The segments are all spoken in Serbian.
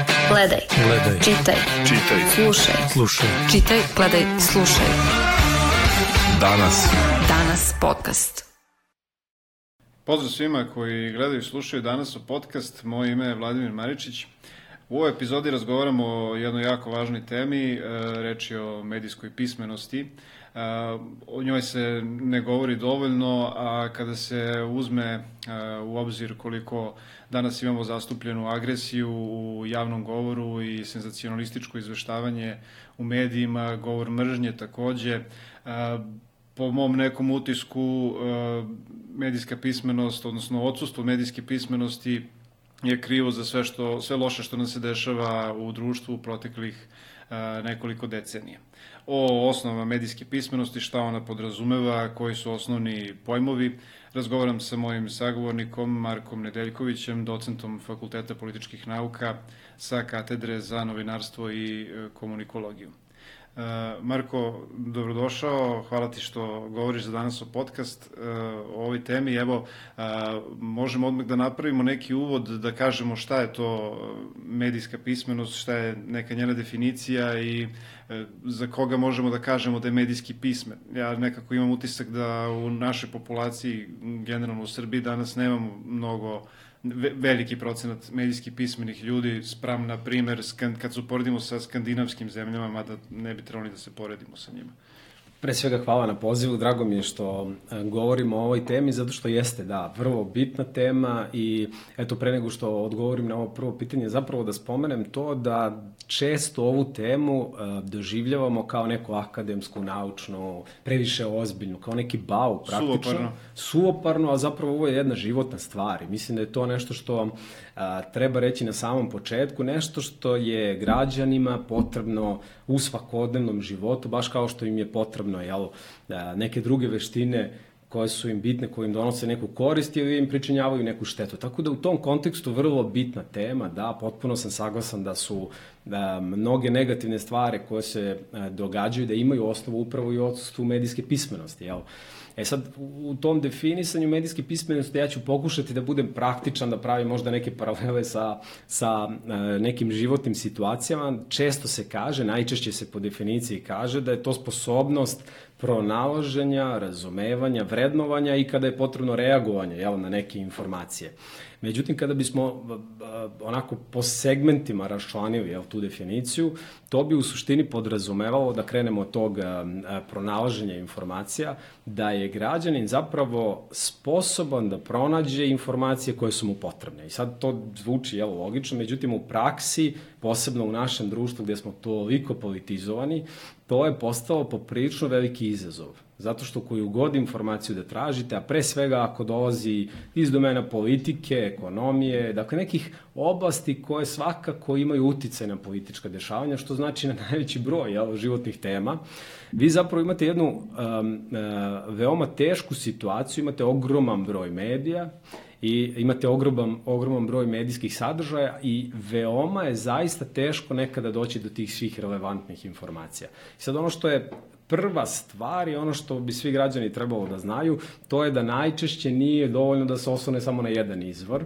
Gledaj. Čitaj. Slušaj. Čitaj, gledaj, slušaj. Danas podcast. Pozdrav svima koji gledaju i slušaju danas podcast. Moje ime je Vladimir Maričić. U ovoj epizodi razgovaramo o jednoj jako važnoj temi, reč je o medijskoj pismenosti. O njoj se ne govori dovoljno, a kada se uzme u obzir koliko danas imamo zastupljenu agresiju u javnom govoru i senzacionalističko izveštavanje u medijima, govor mržnje takođe, po mom nekom utisku medijska pismenost, odnosno odsustvo medijske pismenosti je krivo za sve loše što nam se dešava u društvu u proteklih nekoliko decenija. O osnovama medijske pismenosti, šta ona podrazumeva, koji su osnovni pojmovi, razgovaram sa mojim sagovornikom Markom Nedeljkovićem, docentom Fakulteta političkih nauka sa katedre za novinarstvo i komunikologiju. Marko, dobrodošao, hvala ti što govoriš za danas o podcast o ovoj temi. Evo, možemo odmah da napravimo neki uvod, da kažemo šta je to medijska pismenost, šta je neka njena definicija i za koga možemo da kažemo da je medijski pismen. Ja nekako imam utisak da u našoj populaciji, generalno u Srbiji, danas nemamo mnogo veliki procenat medijski pismenih ljudi spram, na primer, kad se uporedimo sa skandinavskim zemljama, mada ne bi trebali da se poredimo sa njima. Pre svega hvala na pozivu, drago mi je što govorimo o ovoj temi, zato što jeste, da, vrlo bitna tema i eto, pre nego što odgovorim na ovo prvo pitanje, zapravo da spomenem to da često ovu temu doživljavamo kao neku akademsku, naučnu, previše ozbiljnu, kao neki bau praktično. Suvoparno, a zapravo ovo je jedna životna stvar i mislim da je to nešto što treba reći na samom početku, nešto što je građanima potrebno u svakodnevnom životu, baš kao što im je potrebno neke druge veštine koje su im bitne, koje im donose neku korist ili im pričinjavaju neku štetu. Tako da u tom kontekstu vrlo bitna tema, da, potpuno sam saglasan da su mnoge negativne stvari koje se događaju, da imaju osnovu upravo i odsustvu medijske pismenosti, jel? Sad, u tom definisanju medijske pismenosti ja ću pokušati da budem praktičan, da pravim možda neke paralele sa nekim životnim situacijama. Često se kaže, najčešće se po definiciji kaže da je to sposobnost pronalaženja, razumevanja, vrednovanja i kada je potrebno reagovanje na neke informacije. Međutim, kada bismo onako po segmentima raščlanili tu definiciju, to bi u suštini podrazumevalo da krenemo od tog pronalaženja informacija, da je građanin zapravo sposoban da pronađe informacije koje su mu potrebne. I sad to zvuči logično, međutim u praksi, posebno u našem društvu gde smo toliko politizovani, to je postalo poprilično veliki izazov. Zato što koju god informaciju da tražite, a pre svega ako dolazi iz domena politike, ekonomije, dakle nekih oblasti koje svakako imaju uticaj na politička dešavanja, što znači na najveći broj životnih tema, vi zapravo imate jednu veoma tešku situaciju, imate ogroman broj medija i imate ogroman broj medijskih sadržaja i veoma je zaista teško nekada doći do tih svih relevantnih informacija. I sad ono što je prva stvar i ono što bi svi građani trebalo da znaju, to je da najčešće nije dovoljno da se oslone samo na jedan izvor.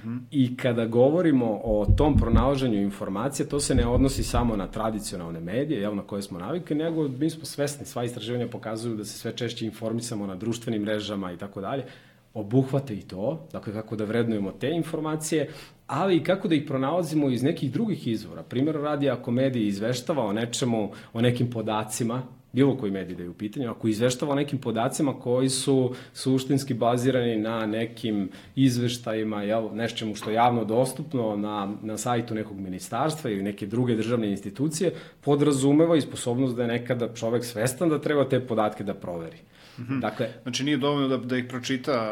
I kada govorimo o tom pronalaženju informacija, to se ne odnosi samo na tradicionalne medije, na koje smo navikli, nego mi smo svesni, sva istraživanja pokazuju da se sve češće informisamo na društvenim mrežama i tako dalje, obuhvate i to, dakle kako da vrednujemo te informacije, ali i kako da ih pronalazimo iz nekih drugih izvora. Primjer radi, ako medij izveštava o nečemu, o nekim podacima, bilo koji medij da je u pitanju, ako izveštava o nekim podacima koji su suštinski bazirani na nekim izveštajima, nečemu što je javno dostupno na sajtu nekog ministarstva ili neke druge državne institucije, podrazumeva i sposobnost da je nekada čovek svestan da treba te podatke da proveri. Dakle, znači nije dovoljno da ih pročita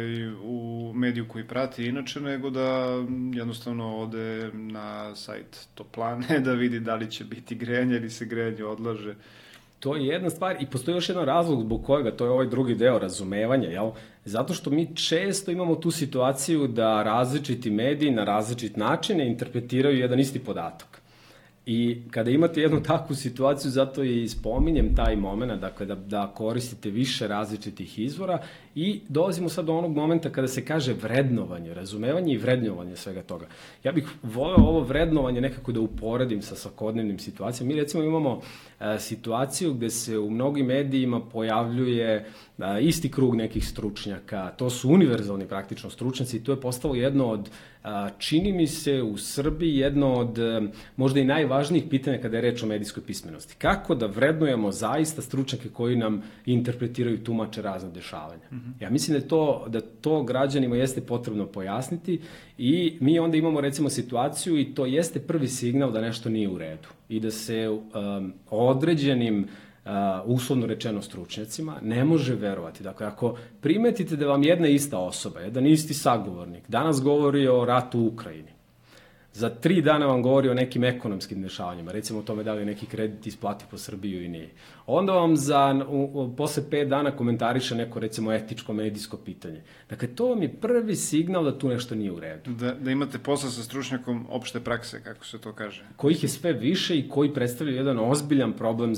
u mediju koji prati inače, nego da jednostavno ode na sajt Toplane da vidi da li će biti grejanje ili se grejanje odlaže. To je jedna stvar i postoji još jedan razlog zbog kojega, to je ovaj drugi deo razumevanja, zato što mi često imamo tu situaciju da različiti mediji na različit načine interpretiraju jedan isti podatak. I kada imate jednu takvu situaciju, zato i spominjem taj moment, dakle da koristite više različitih izvora i dolazimo sad do onog momenta kada se kaže vrednovanje, razumevanje i vrednovanje svega toga. Ja bih voleo ovo vrednovanje nekako da uporedim sa svakodnevnim situacijama. Mi recimo imamo situaciju gde se u mnogim medijima pojavljuje isti krug nekih stručnjaka, to su univerzalni praktično stručnjaci i to je postalo jedno od, čini mi se u Srbiji, jedno od možda i najvažnijih pitanja kada je reč o medijskoj pismenosti. Kako da vrednujemo zaista stručnjake koji nam interpretiraju, tumače razne dešavanja. Ja mislim da to građanima jeste potrebno pojasniti i mi onda imamo recimo situaciju i to jeste prvi signal da nešto nije u redu i da se određenim uslovno rečeno stručnjacima, ne može verovati. Dakle, ako primetite da vam jedna ista osoba, jedan isti sagovornik, danas govori o ratu u Ukrajini, za 3 dana vam govori o nekim ekonomskim dešavanjima, recimo o tome da li je neki kredit isplativ po Srbiju i nije. Onda vam posle 5 dana komentariše neko, recimo, etičko medijsko pitanje. Dakle, to vam je prvi signal da tu nešto nije u redu. Da imate posla sa stručnjakom opšte prakse, kako se to kaže. Kojih je sve više i koji predstavljaju jedan ozbiljan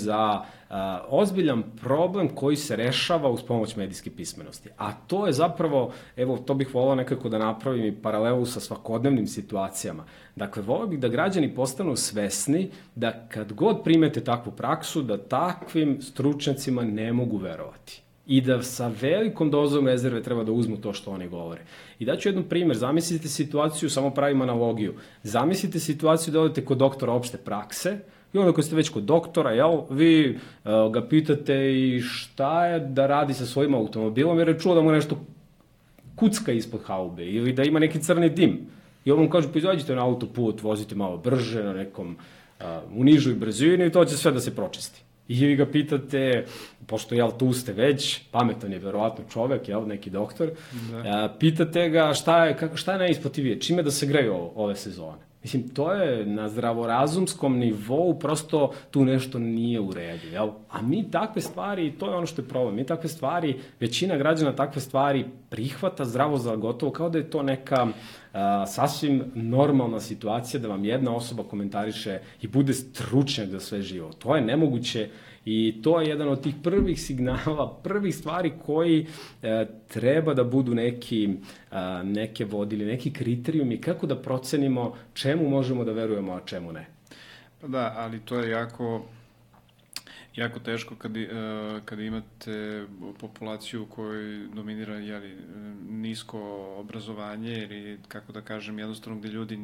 problem koji se rešava uz pomoć medijske pismenosti. A to je zapravo, evo, to bih volao nekako da napravim i paralelu sa svakodnevnim situacijama. Dakle, volao bih da građani postanu svesni da kad god primete takvu praksu, da takvim stručnjacima ne mogu verovati. I da sa velikom dozom rezerve treba da uzmu to što oni govore. I daću jedan primer, zamislite situaciju, samo pravim analogiju, zamislite situaciju da odete kod doktora opšte prakse i onda kad ste već kod doktora, vi ga pitate i šta je da radi sa svojim automobilom jer je čuo da mu nešto kucka ispod haube ili da ima neki crni dim. I on vam kaže, pa izađite na autoput, vozite malo brže, na nekom u nižoj brzini i to će sve da se pročisti. I vi ga pitate, pošto tu ste već, pametan je verovatno čovek, neki doktor, pitate ga šta je najisplativije, čime da se greju ove sezone. Mislim, to je na zdravorazumskom nivou, prosto tu nešto nije u redu, jel? A mi takve stvari, to je ono što je problem, mi takve stvari, većina građana takve stvari prihvata zdravo za gotovo, kao da je to neka sasvim normalna situacija da vam jedna osoba komentariše i bude stručnjak za sve živo. To je nemoguće i to je jedan od tih prvih signala, prvih stvari koji treba da budu neke vodilje, neki kriterijumi kako da procenimo čemu možemo da verujemo, a čemu ne. Pa da, ali to je jako teško kad imate populaciju kojoj dominira nisko obrazovanje ili, kako da kažem, jednostavno gde ljudi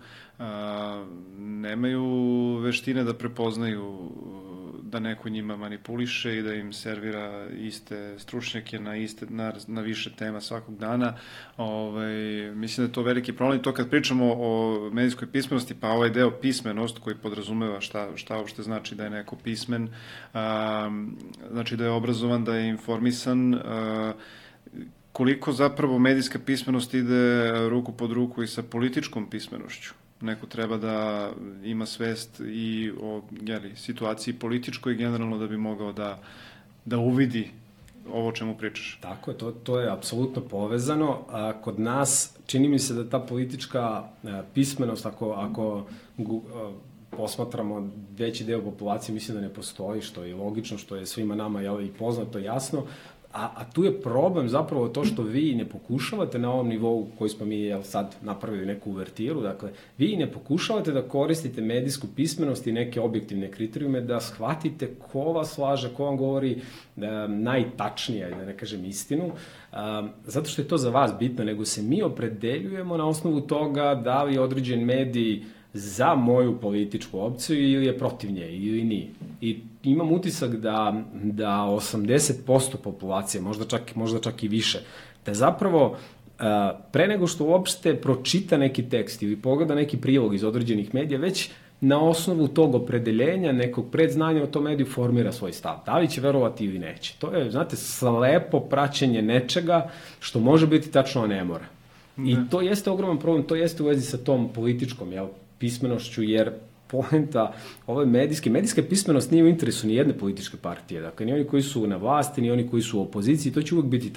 nemaju veštine da prepoznaju da neko njima manipuliše i da im servira iste stručnjake na više tema svakog dana. Mislim da je to veliki problem. To kad pričamo o medijskoj pismenosti, pa ovaj deo pismenost koji podrazumeva šta uopšte znači da je neko pismen, znači da je obrazovan, da je informisan, koliko zapravo medijska pismenost ide ruku pod ruku i sa političkom pismenošću. Neko treba da ima svest i o situaciji političkoj generalno da bi mogao da uvidi ovo o čemu pričaš. Tako je, to je apsolutno povezano. Kod nas čini mi se da ta politička pismenost, ako posmatramo veći deo populacije, mislim da ne postoji, što je logično, što je svima nama i poznato, jasno. A tu je problem zapravo to što vi ne pokušavate na ovom nivou koji smo mi sad napravili neku uvertiru, dakle, vi ne pokušavate da koristite medijsku pismenost i neke objektivne kriterijume, da shvatite ko vas laže, ko vam govori najtačnije, da ne kažem istinu, zato što je to za vas bitno, nego se mi opredeljujemo na osnovu toga da li određen medij za moju političku opciju ili je protiv nje, ili nije. I imam utisak da 80% populacije, možda čak i više, da zapravo pre nego što uopšte pročita neki tekst ili pogleda neki prilog iz određenih medija, već na osnovu tog opredeljenja, nekog predznanja o tom mediju formira svoj stav. Da li će verovati ili neće. To je, znate, slepo praćenje nečega što može biti tačno, a ne mora. I to jeste ogroman problem, to jeste u vezi sa tom političkom, pismenošću, jer poenta ove medijska pismenost nije u interesu ni jedne političke partije, dakle ni oni koji su na vlasti, ni oni koji su u opoziciji, to će uvek biti tako.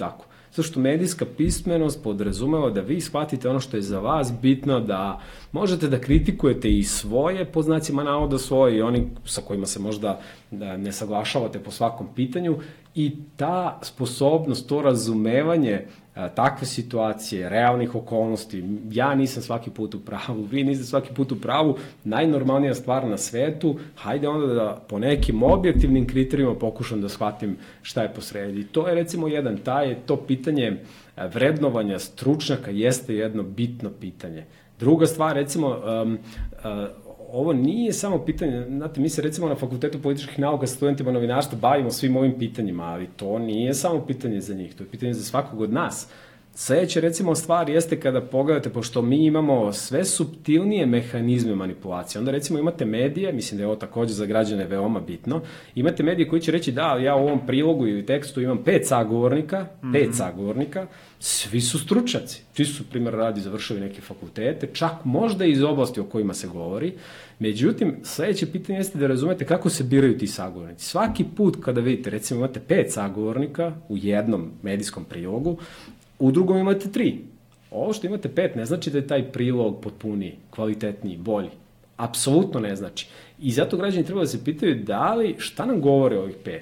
Zato što medijska pismenost podrazumeva da vi shvatite ono što je za vas bitno, da možete da kritikujete i svoje, po znacima navoda svoje, i oni sa kojima se možda ne saglašavate po svakom pitanju, i ta sposobnost, to razumevanje takve situacije, realnih okolnosti, ja nisam svaki put u pravu, vi niste svaki put u pravu, najnormalnija stvar na svetu, hajde onda da po nekim objektivnim kriterijima pokušam da shvatim šta je posredi. To je recimo to pitanje vrednovanja stručnjaka jeste jedno bitno pitanje. Druga stvar, recimo, ovo nije samo pitanje, znate, mi se recimo na Fakultetu političkih nauka sa studentima novinarstva bavimo svim ovim pitanjima, ali to nije samo pitanje za njih, to je pitanje za svakog od nas. Sledeća, recimo, stvar jeste kada pogledate, pošto mi imamo sve suptilnije mehanizme manipulacije, onda recimo imate medije, mislim da je ovo takođe za građane veoma bitno, imate medije koji će reći da, ja u ovom prilogu ili tekstu imam 5 sagovornika, svi su stručnjaci, svi su, primjer radi, završili neke fakultete, čak možda iz oblasti o kojima se govori. Međutim, sledeće pitanje jeste da razumete kako se biraju ti sagovornici. Svaki put kada vidite, recimo imate 5 sagovornika u jednom medijskom prilogu, u drugom imate 3. Ovo što imate 5 ne znači da je taj prilog potpuniji, kvalitetniji, bolji. Apsolutno ne znači. I zato građani treba da se pitaju šta nam govore ovih 5.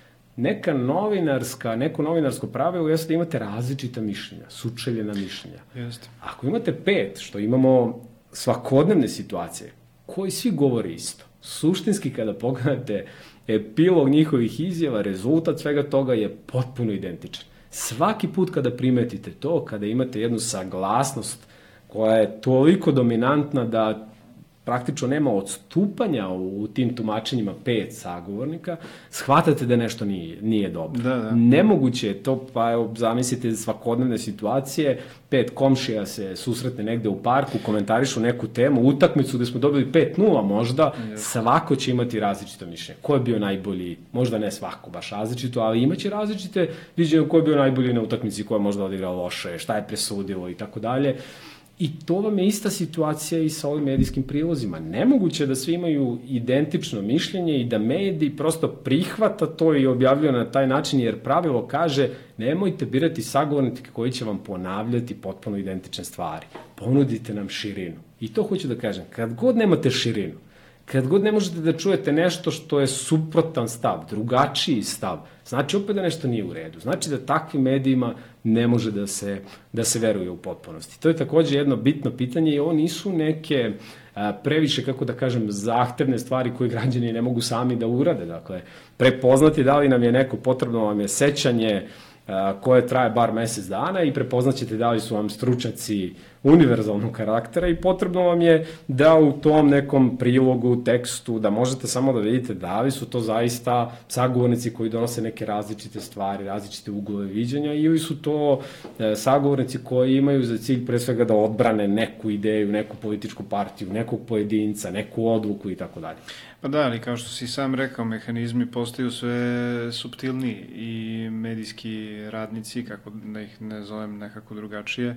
Neko novinarsko pravilo jeste da imate različita mišljenja, sučeljena mišljenja. Jeste. Ako imate 5, što imamo svakodnevne situacije, koji svi govore isto, suštinski kada pogledate epilog njihovih izjava, rezultat svega toga je potpuno identičan. Svaki put kada primetite to, kada imate jednu saglasnost koja je toliko dominantna da praktično nema odstupanja u tim tumačenjima 5 sagovornika, shvatate da nešto nije dobro. Da. Nemoguće je to, pa evo, zamislite svakodnevne situacije, 5 komšija se susretne negde u parku, komentarišu neku temu, utakmicu gde smo dobili 5-0 možda, svako će imati različito mišljenje. Ko je bio najbolji, možda ne svako baš različito, ali imaće različite viđenje ko je bio najbolji na utakmici, ko je možda odigrao loše, šta je presudilo i tako dalje. I to vam je ista situacija i sa ovim medijskim prilozima. Nemoguće da svi imaju identično mišljenje i da mediji prosto prihvata to i objavljaju na taj način, jer pravilo kaže nemojte birati sagovornike koji će vam ponavljati potpuno identične stvari. Ponudite nam širinu. I to hoću da kažem, kad god nemate širinu, kad god ne možete da čujete nešto što je suprotan stav, drugačiji stav, znači opet da nešto nije u redu. Znači da takvim medijima ne može da se veruje u potpunosti. To je takođe jedno bitno pitanje i ovo nisu neke previše, kako da kažem, zahtevne stvari koje građani ne mogu sami da urade. Dakle, prepoznati da li nam je neko potrebno, vam je sećanje koje traje bar mesec dana i prepoznaćete da li su vam stručnjaci univerzalnog karaktera i potrebno vam je da u tom nekom prilogu, tekstu, da možete samo da vidite da li su to zaista sagovornici koji donose neke različite stvari, različite uglove viđenja ili su to sagovornici koji imaju za cilj pre svega da odbrane neku ideju, neku političku partiju, nekog pojedinca, neku odluku i tako dalje. Pa da, ali kao što si sam rekao, mehanizmi postaju sve suptilniji i medijski radnici, kako da ih ne zovem nekako drugačije,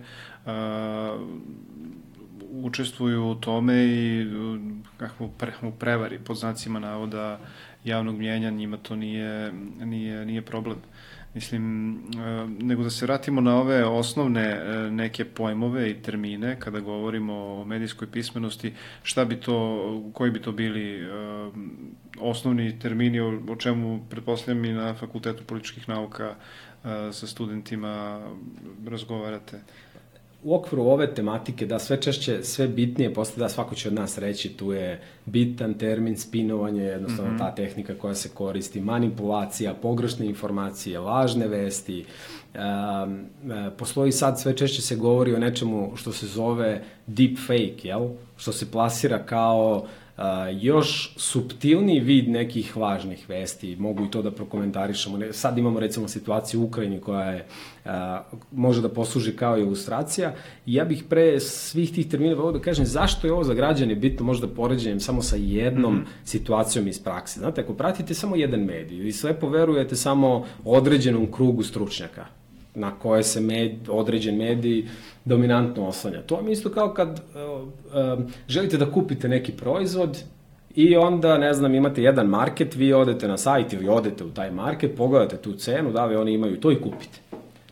učestvuju u tome i u prevari, pod znacima navoda javnog mnjenja, njima to nije problem. Mislim, nego da se vratimo na ove osnovne neke pojmove i termine, kada govorimo o medijskoj pismenosti, koji bi to bili osnovni termini, o čemu pretpostavljam i na Fakultetu političkih nauka sa studentima razgovarate? U okviru ove tematike, da, sve češće, sve bitnije postaje, da, svako će od nas reći, tu je bitan termin spinovanje, jednostavno ta tehnika koja se koristi, manipulacija, pogrešne informacije, lažne vesti. Postoji sad, sve češće se govori o nečemu što se zove deep fake, jel? Što se plasira kao još suptilniji vid nekih lažnih vesti, mogu i to da prokomentarišemo. Sad imamo recimo situaciju u Ukrajini koja je, može da posluži kao ilustracija i ja bih pre svih tih termina volio da kažem zašto je ovo za građane bitno, možda poređenjem samo sa jednom situacijom iz prakse. Znate, ako pratite samo jedan medij i slepo verujete samo određenom krugu stručnjaka na koje se određen medij dominantno oslanja. To vam isto kao kad želite da kupite neki proizvod i onda, ne znam, imate jedan market, vi odete na sajt ili odete u taj market, pogledate tu cenu, da li oni imaju to i kupite.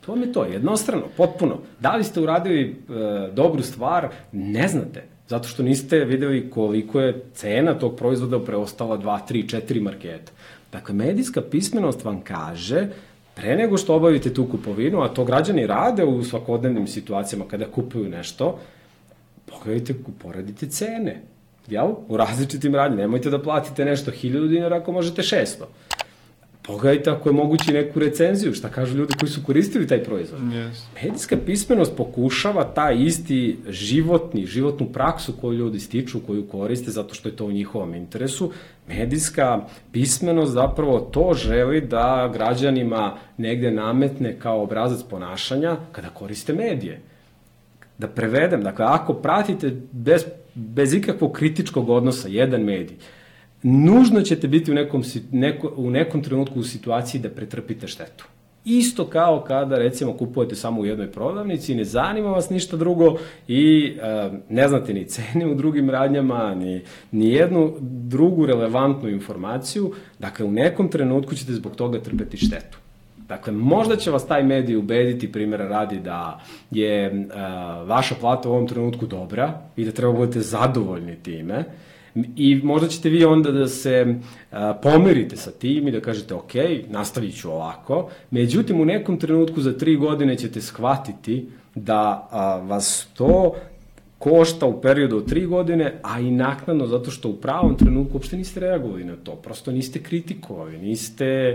To vam je to, jednostrano, potpuno. Da li ste uradili dobru stvar, ne znate. Zato što niste videli koliko je cena tog proizvoda preostala 2, 3, 4 marketa. Dakle, medijska pismenost vam kaže, pre nego što obavite tu kupovinu, a to građani rade u svakodnevnim situacijama kada kupuju nešto, pogledajte, poredite cene. Jel? U različitim radnjama. Nemojte da platite nešto 1000 dinara ako možete 600. Pogledajte ako je moguće neku recenziju, šta kažu ljudi koji su koristili taj proizvod. Yes. Medijska pismenost pokušava taj isti životnu praksu koju ljudi stiču, koju koriste, zato što je to u njihovom interesu. Medijska pismenost zapravo to želi da građanima negde nametne kao obrazac ponašanja kada koriste medije. Da prevedem, dakle, ako pratite bez ikakvog kritičkog odnosa jedan medij, nužno ćete biti u nekom trenutku u situaciji da pretrpite štetu. Isto kao kada, recimo, kupujete samo u jednoj prodavnici, ne zanima vas ništa drugo i ne znate ni cene u drugim radnjama, ni jednu drugu relevantnu informaciju, dakle, u nekom trenutku ćete zbog toga trpeti štetu. Dakle, možda će vas taj medij ubediti, primjera radi, da je vaša plata u ovom trenutku dobra i da treba budete zadovoljni time, i možda ćete vi onda da se pomirite sa tim i da kažete ok, nastavit ću ovako, međutim u nekom trenutku za 3 godine ćete shvatiti da vas to košta u periodu od 3 godine, a i naknadno zato što u pravom trenutku uopšte niste reagovali na to, prosto niste kritikovali, niste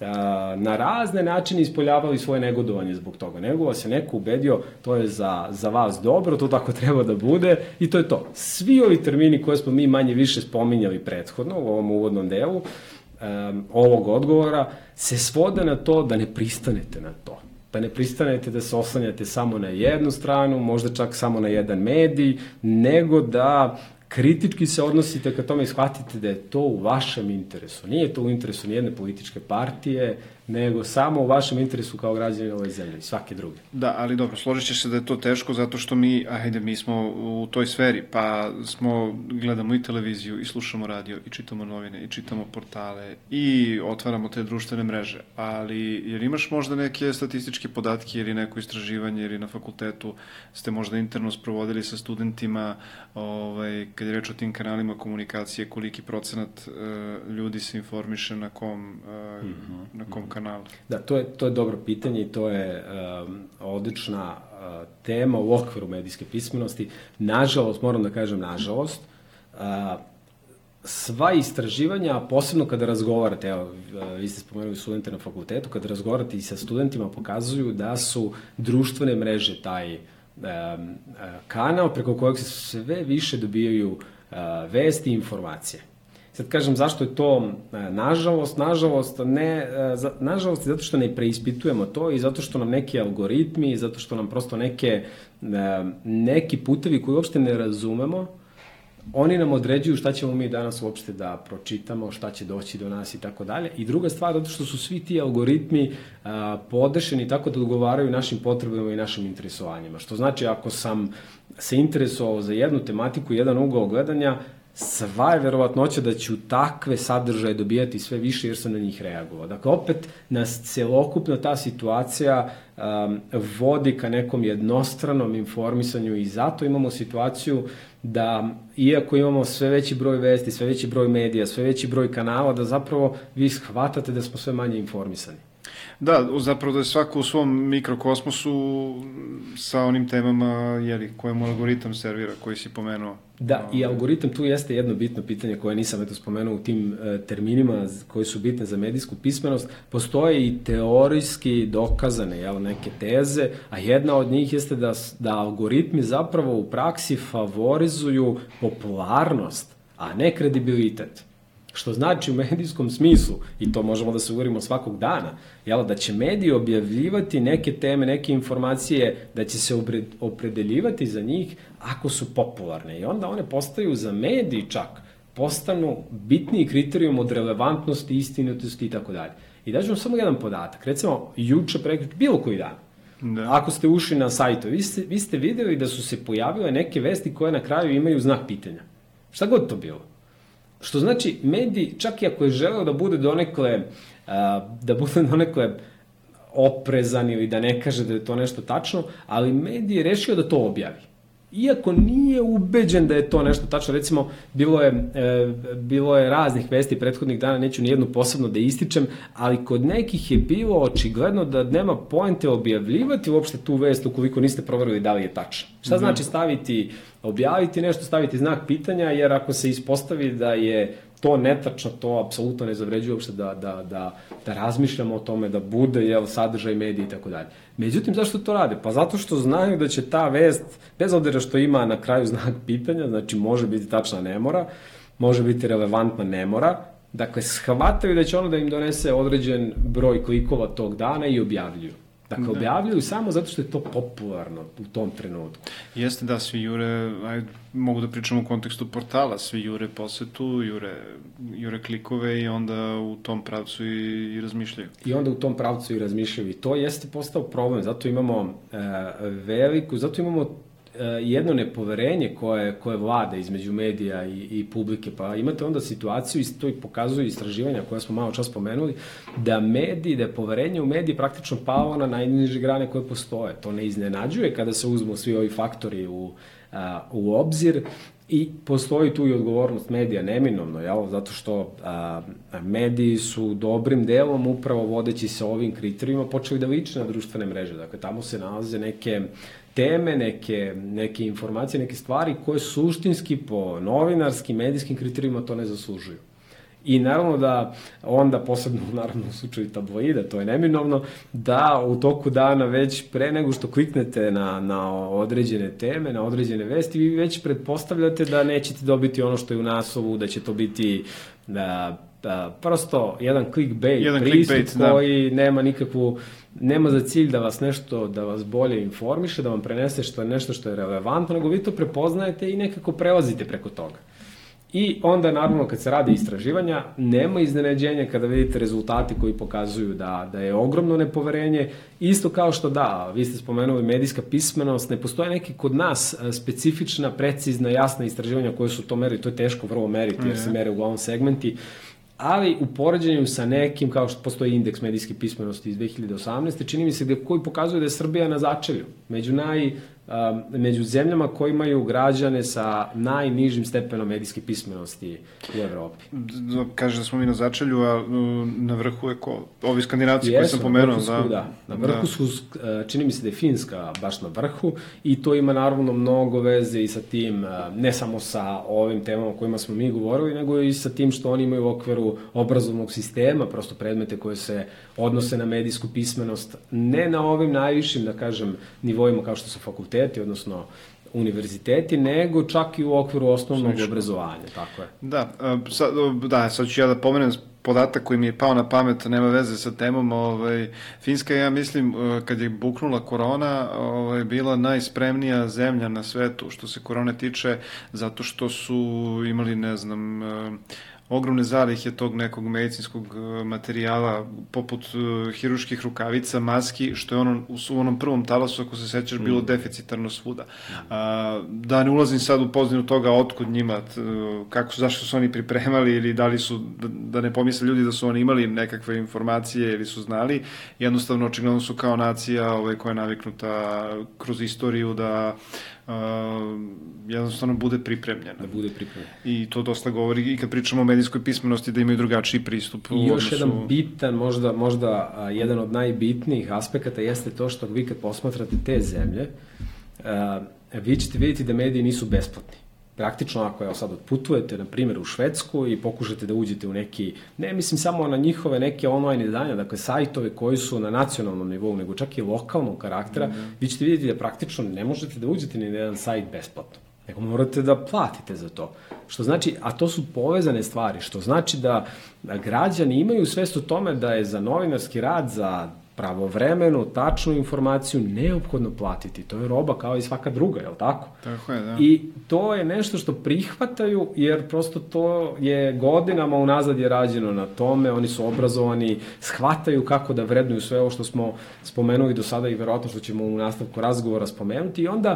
na razne načine ispoljavali svoje negodovanje zbog toga, nego vas je neko ubedio, to je za vas dobro, to tako treba da bude i to je to. Svi ovi termini koje smo mi manje više spominjali prethodno u ovom uvodnom delu ovog odgovora se svode na to da ne pristanete na to. Da ne pristanete da se oslanjate samo na jednu stranu, možda čak samo na jedan medij, nego da kritički se odnosite ka tome i shvatite da je to u vašem interesu. Nije to u interesu nijedne političke partije, nego samo u vašem interesu kao građani ove zemlje i svake druge. Da, ali dobro, složit će se da je to teško zato što mi smo u toj sferi, pa gledamo i televiziju, i slušamo radio, i čitamo novine, i čitamo portale, i otvaramo te društvene mreže, ali jer imaš možda neke statističke podatke ili neko istraživanje ili na fakultetu ste možda interno sprovodili sa studentima, kad je reč o tim kanalima komunikacije, koliki procenat ljudi se informiše na kom kanalu? Da, to je dobro pitanje i to je odlična tema u okviru medijske pismenosti. Nažalost, moram da kažem nažalost, sva istraživanja, posebno kada razgovarate, evo, vi ste spomenuli studente na fakultetu, kada razgovarate i sa studentima, pokazuju da su društvene mreže taj kanal preko kojeg se sve više dobijaju vesti i informacije. Sad kažem zašto je to nažalost zato što ne preispitujemo to i zato što nam neki algoritmi i zato što nam prosto neki putevi koji uopšte ne razumemo, oni nam određuju šta ćemo mi danas uopšte da pročitamo, šta će doći do nas i tako dalje. I druga stvar, zato što su svi ti algoritmi podešeni tako da odgovaraju našim potrebama i našim interesovanjima. Što znači, ako sam se interesovao za jednu tematiku, jedan ugao gledanja, sva je verovatnoća da ću takve sadržaje dobijati sve više jer sam na njih reagovao. Dakle, opet nas celokupna ta situacija vodi ka nekom jednostranom informisanju i zato imamo situaciju da, iako imamo sve veći broj vesti, sve veći broj medija, sve veći broj kanala, da zapravo vi shvatate da smo sve manje informisani. Da, zapravo da je svako u svom mikrokosmosu sa onim temama koje mu algoritam servira, koji si pomenuo. Da, i algoritam tu jeste jedno bitno pitanje koje nisam spomenuo u tim terminima koji su bitne za medijsku pismenost. Postoje i teorijski dokazane neke teze, a jedna od njih jeste da algoritmi zapravo u praksi favorizuju popularnost, a ne kredibilitet. Što znači u medijskom smislu, i to možemo da se uverimo svakog dana, da će mediji objavljivati neke teme, neke informacije, da će se opredeljivati za njih ako su popularne. I onda one postaju za mediji postanu bitniji kriterijum od relevantnosti, istinitosti i tako dalje. I daću vam samo jedan podatak. Recimo, juče, prekjuče, bilo koji dan, ako ste ušli na sajtu, vi ste videli da su se pojavile neke vesti koje na kraju imaju znak pitanja. Šta god to bilo. Što znači, medij, čak i ako je želeo da bude donekle oprezan ili da ne kaže da je to nešto tačno, ali medij je rešio da to objavi. Iako nije ubeđen da je to nešto tačno, recimo, bilo je raznih vesti prethodnih dana, neću nijednu posebno da ističem, ali kod nekih je bilo očigledno da nema poente objavljivati uopšte tu vest ukoliko niste proverili da li je tačno. Šta znači objaviti nešto, staviti znak pitanja, jer ako se ispostavi da je to netačno, to apsolutno ne zavređuje uopšte da razmišljamo o tome, da bude sadržaj medija i tako dalje. Međutim, zašto to rade? Pa zato što znaju da će ta vest, bez obzira što ima na kraju znak pitanja, znači može biti tačna, ne mora, može biti relevantna, ne mora, dakle, shvataju da će ono da im donese određen broj klikova tog dana i objavljuju. Dakle, objavljuju samo zato što je to popularno u tom trenutku. Jeste da svi jure, mogu da pričamo u kontekstu portala, svi jure posetu, jure klikove i onda u tom pravcu i razmišljaju. I to jeste postao problem, zato imamo zato imamo jedno nepoverenje koje vlada između medija i publike, pa imate onda situaciju, i to i pokazuju istraživanja koja smo malo čas spomenuli, da je poverenje u mediji praktično palo na najniže grane koje postoje. To ne iznenađuje kada se uzmu svi ovi faktori u obzir i postoji tu i odgovornost medija neminovno, zato što mediji su dobrim delom upravo vodeći se ovim kriterijima počeli da liče na društvene mreže. Dakle, tamo se nalaze neke teme, neke informacije, neke stvari koje suštinski po novinarskim, medijskim kriterijima to ne zaslužuju. I naravno da onda, posebno u slučaju tabloida, to je neminovno, da u toku dana već pre nego što kliknete na određene teme, na određene vesti, vi već pretpostavljate da nećete dobiti ono što je u naslovu, da će to biti prosto jedan clickbait pristup koji nema za cilj da vas bolje informiše, da vam prenese nešto što je relevantno, nego vi to prepoznajete i nekako prelazite preko toga. I onda, naravno, kad se radi istraživanja, nema iznenađenja kada vidite rezultati koji pokazuju da je ogromno nepoverenje. Isto kao što vi ste spomenuli medijska pismenost, ne postoje neki kod nas specifična, precizna, jasna istraživanja koje su to merili. To je teško vrlo meriti jer se mere uglavnom segmenti. Ali u poređenju sa nekim, kao što postoji indeks medijske pismenosti iz 2018. čini mi se koji pokazuje da je Srbija na začelju. Među zemljama koji imaju građane sa najnižim stepenom medijske pismenosti u Evropi. Kaže da smo mi na začelju, a na vrhu je ovi Skandinavci koji sam pomenuo. Na vrhu su, čini mi se da je Finska baš na vrhu i to ima naravno mnogo veze i sa tim, ne samo sa ovim temama o kojima smo mi govorili, nego i sa tim što oni imaju u okviru obrazovnog sistema, prosto predmete koje se odnose na medijsku pismenost, ne na ovim najvišim, da kažem, nivoima kao što su fakulteti, odnosno univerziteti, nego čak i u okviru osnovnog obrazovanja, tako je. Sad ću ja da pomenem podatak koji mi je pao na pamet, nema veze sa temom. Finska, ja mislim, kad je buknula korona, bila najspremnija zemlja na svetu što se korone tiče, zato što su imali, ogromne zalihe tog nekog medicinskog materijala, poput hirurških rukavica, maski, što je u onom prvom talasu, ako se sećaš, bilo deficitarno svuda. Da ne ulazim sad u pozadinu toga otkud njima, zašto su oni pripremali ili da li su, da ne pomisle ljudi da su oni imali nekakve informacije ili su znali, jednostavno očigledno su kao nacija koja je naviknuta kroz istoriju da jednostavno bude pripremljena. I to dosta govori i kad pričamo o medijskoj pismenosti da imaju drugačiji pristup. I još jedan bitan, možda jedan od najbitnijih aspekata jeste to što vi kad posmatrate te zemlje, vi ćete vidjeti da mediji nisu besplatni. Praktično, ako sad otputujete, na primjer, u Švedsku i pokušate da uđete u neki, ne mislim samo na njihove neke online izdanja, dakle sajtove koji su na nacionalnom nivou, nego čak i lokalnog karaktera, vi ćete vidjeti da praktično ne možete da uđete ni na jedan sajt besplatno, nego morate da platite za to. Što znači, a to su povezane stvari, što znači da građani imaju svest o tome da je za novinarski rad, za pravovremenu, tačnu informaciju neophodno platiti. To je roba kao i svaka druga, je li tako? Tako je, da. I to je nešto što prihvataju, jer prosto to je godinama unazad je rađeno na tome, oni su obrazovani, shvataju kako da vrednuju sve ovo što smo spomenuli do sada i verovatno što ćemo u nastavku razgovora spomenuti i onda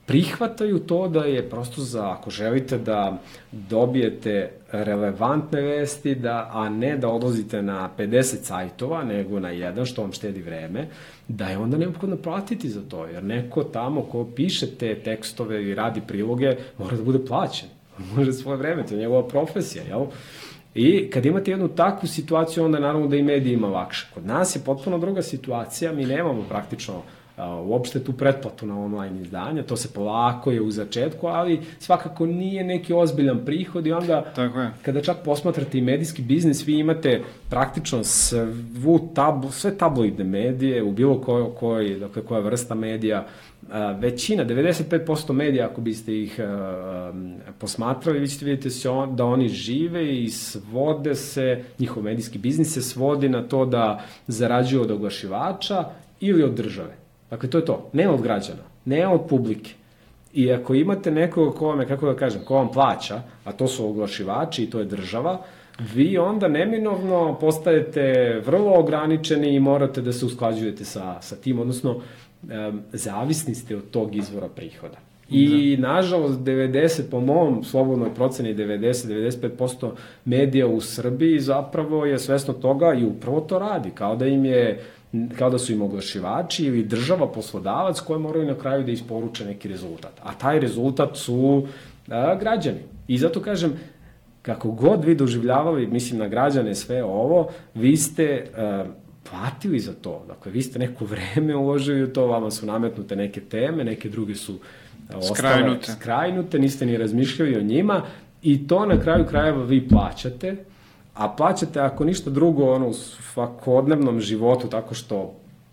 prihvataju to da je prosto ako želite da dobijete relevantne vesti, a ne da odlazite na 50 sajtova, nego na jedan, što vam štedi vreme, da je onda neophodno platiti za to, jer neko tamo ko piše te tekstove i radi priloge, mora da bude plaćen. Može svoje vreme, to je njegova profesija, jel? I kad imate jednu takvu situaciju, onda naravno da i medijima lakše. Kod nas je potpuno druga situacija, mi nemamo praktično uopšte tu pretplatu na online izdanja, to se polako je u začetku, ali svakako nije neki ozbiljan prihod i onda kada čak posmatrate i medijski biznis, vi imate praktično sve tabloidne medije u bilo koja vrsta medija, većina, 95% medija, ako biste ih posmatrali, vi ćete vidjeti da oni žive i svode se, njihov medijski biznis se svodi na to da zarađuju od oglašivača ili od države. Dakle, to je to. Ne od građana, ne od publike. I ako imate nekoga ko vam plaća, a to su oglašivači i to je država, vi onda neminovno postajete vrlo ograničeni i morate da se usklađujete sa tim, odnosno zavisni ste od tog izvora prihoda. I nažalost, po mom slobodnoj proceni, 90-95% medija u Srbiji zapravo je svesno toga i upravo to radi, kao da su im oglašivači ili država poslodavac koji moraju na kraju da isporuče neki rezultat. A taj rezultat su građani. I zato kažem, kako god vi doživljavali, mislim na građane sve ovo, vi ste platili za to. Dakle, vi ste neko vreme uložili u to, vama su nametnute neke teme, neke druge su skrajnute, niste ni razmišljali o njima i to na kraju krajeva vi plaćate. A plaćate, ako ništa drugo, u svakodnevnom životu, tako što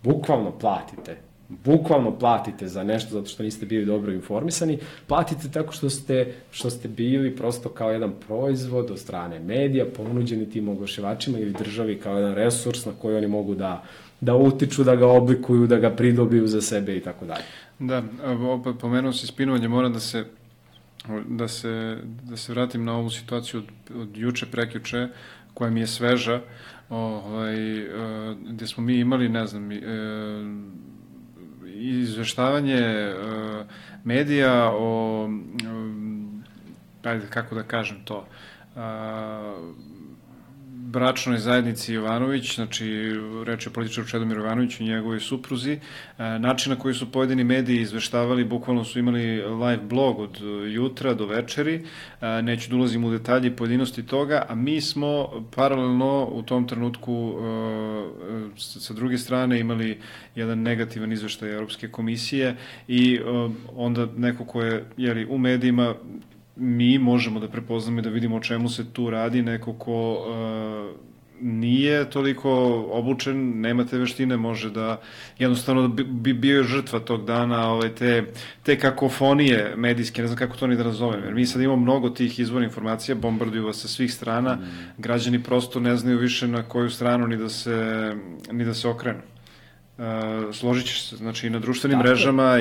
bukvalno platite za nešto zato što niste bili dobro informisani, platite tako što ste bili prosto kao jedan proizvod od strane medija, ponuđeni tim oglašivačima ili državi kao jedan resurs na koji oni mogu da utiču, da ga oblikuju, da ga pridobiju za sebe i tako dalje. Da, opet pomenuo si spinovanje, moram da se vratim na ovu situaciju od juče, prekjuče, koja mi je sveža, gde smo mi imali, ne znam, izveštavanje medija o, kako da kažem to, bračnoj zajednici Jovanović, znači reč je o političaru Čedomiru Jovanoviću i njegovoj supruzi, način na koji su pojedini mediji izveštavali, bukvalno su imali live blog od jutra do večeri, neću da ulazim u detalje i pojedinosti toga, a mi smo paralelno u tom trenutku sa druge strane imali jedan negativan izveštaj Europske komisije i onda neko ko je u medijima, mi možemo da prepoznamo i da vidimo o čemu se tu radi, neko ko nije toliko obučen, nema te veštine, može da jednostavno bi bio žrtva tog dana te kakofonije medijske, ne znam kako to ni da nazovem, jer mi sad imamo mnogo tih izvora informacija, bombarduju vas sa svih strana, građani prosto ne znaju više na koju stranu ni da se okrenu. Složit ćeš se, znači i na društvenim mrežama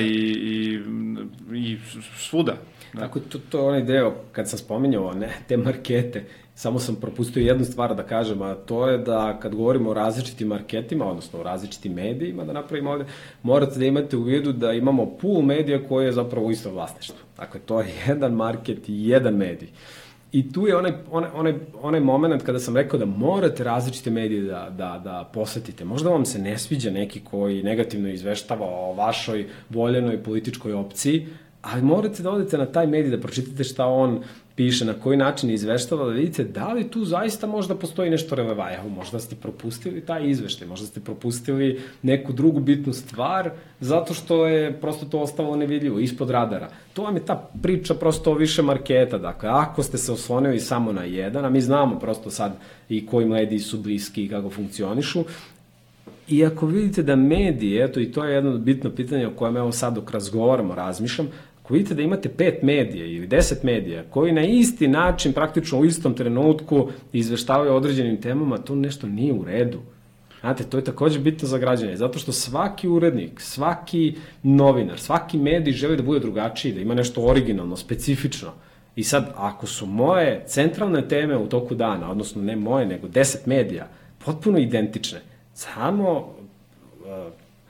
i svuda. Tako, to je onaj deo, kad sam spominjao te markete, samo sam propustio jednu stvar da kažem, a to je da kad govorimo o različitim marketima, odnosno o različitim medijima, da napravimo ovde, morate da imate u vidu da imamo pool medija koji je zapravo u istom vlasništvu. Dakle, to je jedan market i jedan medij. I tu je onaj moment kada sam rekao da morate različite medije da posetite. Možda vam se ne sviđa neki koji negativno izveštava o vašoj voljenoj političkoj opciji, ali morate da odete na taj medij da pročitate šta on piše, na koji način izveštava, da vidite da li tu zaista možda postoji nešto relevantno. Evo, možda ste propustili taj izveštaj, možda ste propustili neku drugu bitnu stvar, zato što je prosto to ostalo nevidljivo, ispod radara. To vam je ta priča prosto o više marketa. Dakle, ako ste se oslonili samo na jedan, a mi znamo prosto sad i koji mediji su bliski i kako funkcionišu, i ako vidite da mediji, eto i to je jedno bitno pitanje o kojem evo sad dok razgovaramo, razmišljam, ako vidite da imate 5 medija ili 10 medija koji na isti način, praktično u istom trenutku izveštavaju o određenim temama, to nešto nije u redu. Znate, to je takođe bitno za građane, zato što svaki urednik, svaki novinar, svaki medij želi da bude drugačiji, da ima nešto originalno, specifično. I sad, ako su moje centralne teme u toku dana, odnosno ne moje, nego 10 medija, potpuno identične, samo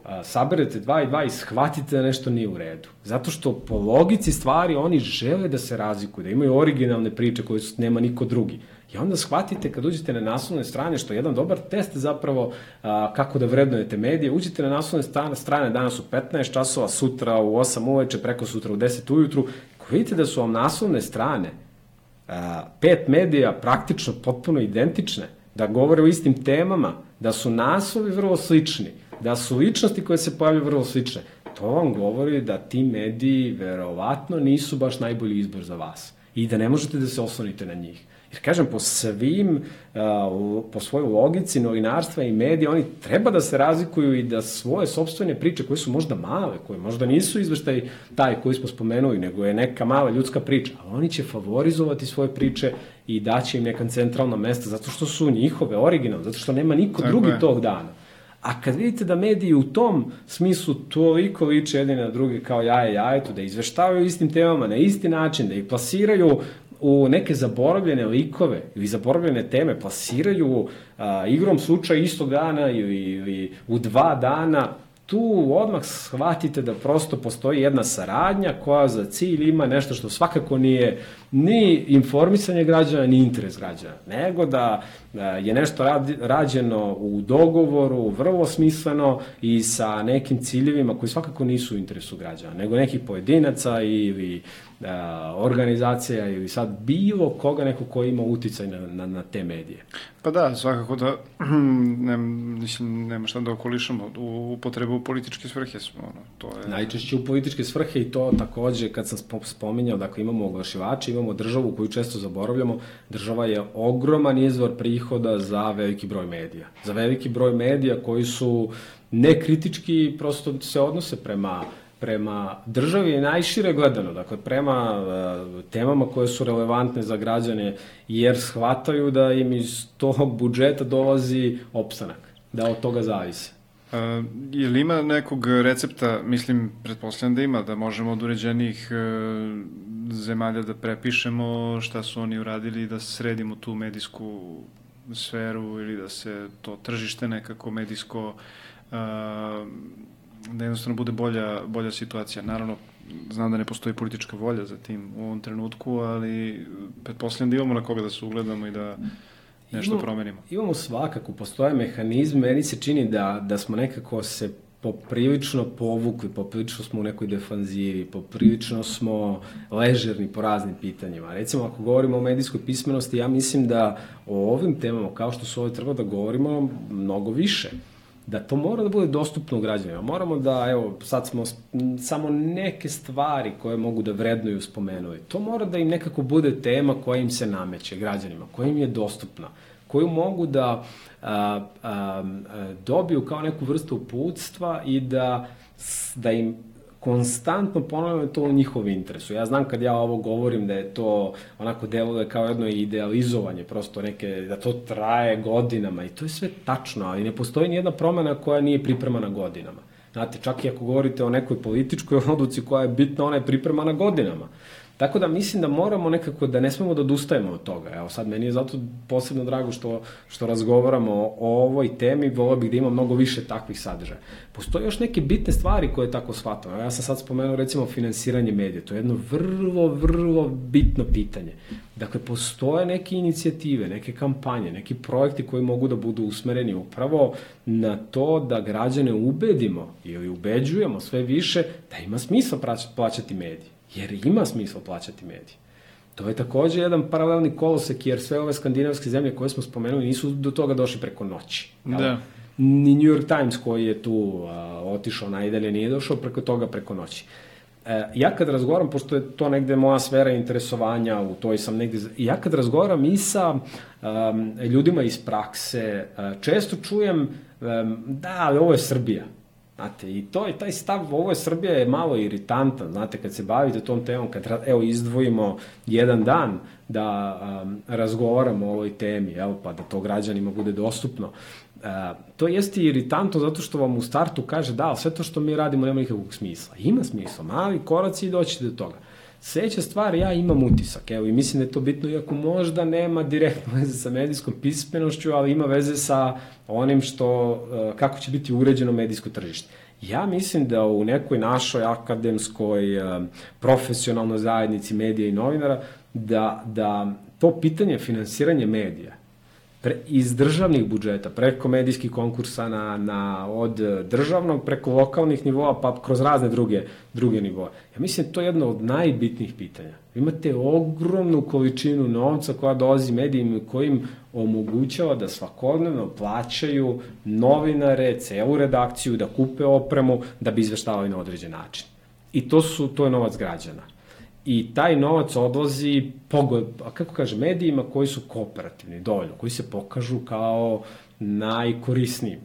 saberete 2 i 2 i shvatite da nešto nije u redu. Zato što po logici stvari oni žele da se razlikuju, da imaju originalne priče koje nema niko drugi. I onda shvatite kad uđete na naslovne strane, što je jedan dobar test zapravo kako da vrednujete medije, uđete na naslovne strane danas u 15 časova, sutra u 8 uveče, preko sutra u 10 ujutru, ako vidite da su vam naslovne strane 5 medija praktično potpuno identične, da govore o istim temama, da su naslovi vrlo slični, da su ličnosti koje se pojavljaju vrlo slične, to vam govori da ti mediji verovatno nisu baš najbolji izbor za vas i da ne možete da se oslonite na njih. Jer, kažem, po svim, po svojoj logici novinarstva i medija, oni treba da se razlikuju i da svoje sopstvene priče, koje su možda male, koje možda nisu izveštaj taj koji smo spomenuli, nego je neka mala ljudska priča, ali oni će favorizovati svoje priče i daći im neka centralna mesta, zato što su njihove originalne, zato što nema niko drugi tog dana. A kad vidite da mediji u tom smislu toliko liče jedni na druge kao jaje jajetu, da izveštavaju istim temama na isti način, da ih plasiraju u neke zaboravljene likove ili zaboravljene teme, plasiraju igrom slučaja istog dana ili u 2 dana, tu odmah shvatite da prosto postoji jedna saradnja koja za cilj ima nešto što svakako nije ni informisanje građana, ni interes građana, nego da je nešto rađeno u dogovoru, vrlo smisleno i sa nekim ciljevima koji svakako nisu u interesu građana, nego nekih pojedinaca ili organizacija ili sad bilo koga neko ko ima uticaj na te medije. Pa da, svakako da nema šta da okolišamo u upotrebu u političke svrhe. To je... Najčešće u političke svrhe i to takođe kad sam spominjao, dakle imamo oglašivače, imamo državu koju često zaboravljamo, država je ogroman izvor prihoda za veliki broj medija. Za veliki broj medija koji su nekritički, prosto se odnose prema državi je najšire gledano, dakle prema temama koje su relevantne za građane, jer shvataju da im iz tog budžeta dolazi opstanak, da od toga zavise. Je li ima nekog recepta, mislim, pretpostavljam da ima, da možemo od uređenih zemalja da prepišemo šta su oni uradili i da sredimo tu medijsku sferu ili da se to tržište nekako medijsko da jednostavno bude bolja situacija. Naravno, znam da ne postoji politička volja za tim u ovom trenutku, ali pretpostavljam da imamo na koga da se ugledamo i da nešto promenimo. Imamo svakako, postoje mehanizme, meni se čini da smo nekako se poprilično povukli, poprilično smo u nekoj defanzivi, poprilično smo ležerni po raznim pitanjima. Recimo, ako govorimo o medijskoj pismenosti, ja mislim da o ovim temama, kao što su ove, treba da govorimo mnogo više. Da to mora da bude dostupno građanima. Moramo da, evo, sad smo samo neke stvari koje mogu da vrednuju spomenuli. To mora da im nekako bude tema koja im se nameće građanima, koja im je dostupna, koju mogu da dobiju kao neku vrstu uputstva i da im konstantno ponavljam to u njihovom interesu. Ja znam kad ja ovo govorim da je to onako deluje kao jedno idealizovanje, prosto da to traje godinama i to je sve tačno, ali ne postoji nijedna promena koja nije pripremana godinama. Znate, čak i ako govorite o nekoj političkoj odluci koja je bitna, ona je pripremana godinama. Tako da mislim da moramo nekako, da ne smemo da odustajemo od toga. Evo sad, meni je zato posebno drago što razgovaramo o ovoj temi, voleo bih da ima mnogo više takvih sadržaja. Postoje još neke bitne stvari koje tako shvatamo. Ja sam sad spomenuo recimo finansiranje medija, to je jedno vrlo, vrlo bitno pitanje. Dakle, postoje neke inicijative, neke kampanje, neki projekti koji mogu da budu usmereni upravo na to da građane ubedimo ili ubeđujemo sve više da ima smisla plaćati medije. Jer ima smisla plaćati medije. To je takođe jedan paralelni kolosek, jer sve ove skandinavske zemlje koje smo spomenuli nisu do toga došli preko noći. Da. Ni New York Times koji je tu otišao najdalje nije došao preko noći. Ja kad razgovaram, pošto je to negde moja sfera interesovanja, u toj sam negde, ja kad razgovaram i sa ljudima iz prakse, često čujem da, ali ovo je Srbija. Znate, i taj stav, ovo je Srbija, je malo iritantan, znate, kad se bavite tom temom, kad izdvojimo jedan dan da razgovaramo o ovoj temi, pa da to građanima bude dostupno. To jeste iritantno zato što vam u startu kaže da, ali sve to što mi radimo nema nikakvog smisla. Ima smisla, mali koraci i doći do toga. Sljedeća stvar, ja imam utisak, i mislim da je to bitno, iako možda nema direktno veze sa medijskom pismenošću, ali ima veze sa onim kako će biti uređeno medijsko tržište. Ja mislim da u nekoj našoj akademskoj, profesionalnoj zajednici medija i novinara, da to pitanje finansiranja medija iz državnih budžeta, preko medijskih konkursa od državnog, preko lokalnih nivoa, pa kroz razne druge nivoe. Ja mislim da to je jedno od najbitnijih pitanja. Imate ogromnu količinu novca koja dolazi medijima kojim omogućava da svakodnevno plaćaju novinare, celu redakciju, da kupe opremu, da bi izveštavali na određen način. I to je novac građana. I taj novac odlazi, medijima koji su kooperativni, dovoljno, koji se pokažu kao najkorisniji.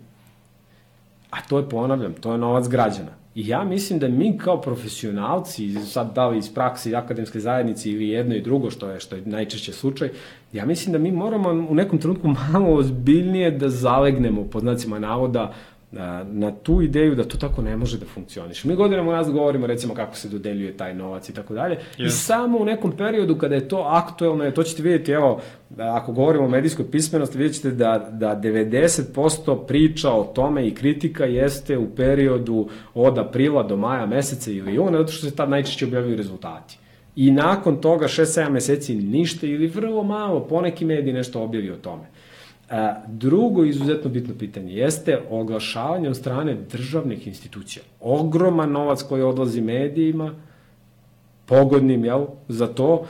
A to je, ponavljam, to je novac građana. I ja mislim da mi kao profesionalci, sad da li iz prakse i akademske zajednice ili jedno i drugo, što je najčešće slučaj, ja mislim da mi moramo u nekom trenutku malo ozbiljnije da zalegnemo, po znacima navoda, na tu ideju da to tako ne može da funkcioniše. Mi godinama u nas govorimo recimo kako se dodeljuje taj novac i tako dalje i samo u nekom periodu kada je to aktuelno, to ćete vidjeti, evo, ako govorimo o medijskoj pismenosti, vidjet ćete da 90% priča o tome i kritika jeste u periodu od aprila do maja meseca ili juna, zato što se tad najčešće objavljaju rezultati. I nakon toga 6-7 meseci ništa ili vrlo malo, poneki mediji nešto objavi o tome. Drugo izuzetno bitno pitanje jeste oglašavanje od strane državnih institucija. Ogroman novac koji odlazi medijima, pogodnim, za to,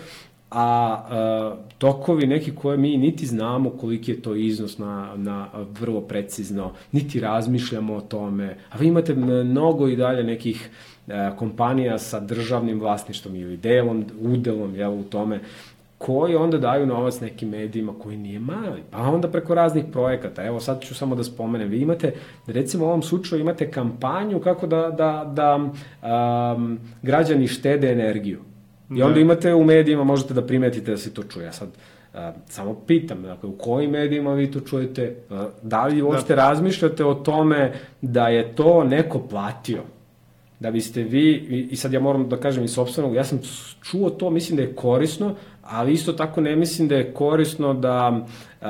a tokovi neki koje mi niti znamo koliki je to iznos na vrlo precizno, niti razmišljamo o tome. A vi imate mnogo i dalje nekih kompanija sa državnim vlasništvom ili udelom u tome, koji onda daju novac nekim medijima koji nije mali, pa onda preko raznih projekata. Evo sad ću samo da spomenem, vi imate, recimo u ovom slučaju imate kampanju kako da građani štede energiju. I onda imate u medijima, možete da primetite da se to čuje. Ja sad samo pitam, dakle, u kojim medijima vi to čujete, da li uopšte razmišljate o tome da je to neko platio, da biste vi, i sad ja moram da kažem iz sopstvenog, ja sam čuo to, mislim da je korisno, ali isto tako ne mislim da je korisno da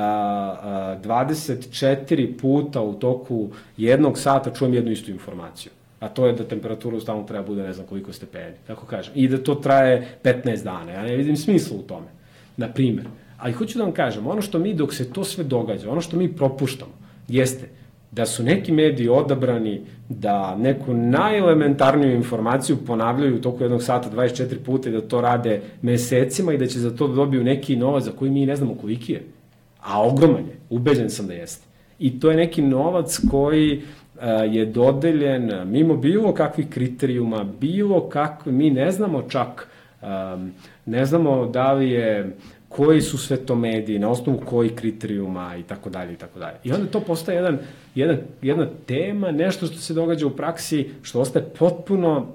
24 puta u toku jednog sata čujem jednu istu informaciju. A to je da temperatura u stanu treba bude ne znam koliko stepeni, tako kažem. I da to traje 15 dana. Ja ne vidim smisla u tome, na primjer. Ali hoću da vam kažem, ono što mi dok se to sve događa, ono što mi propuštamo, jeste da su neki mediji odabrani da neku najelementarniju informaciju ponavljaju u toku jednog sata 24 puta i da to rade mesecima i da će za to dobiju neki novac za koji mi ne znamo koliki je. A ogroman je, ubeđen sam da jeste. I to je neki novac koji je dodeljen mimo bilo kakvih kriterijuma, mi ne znamo čak, ne znamo da li je, koji su sve to mediji, na osnovu kojih kriterijuma i tako dalje i tako dalje. I onda to postaje jedna tema, nešto što se događa u praksi, što ostaje potpuno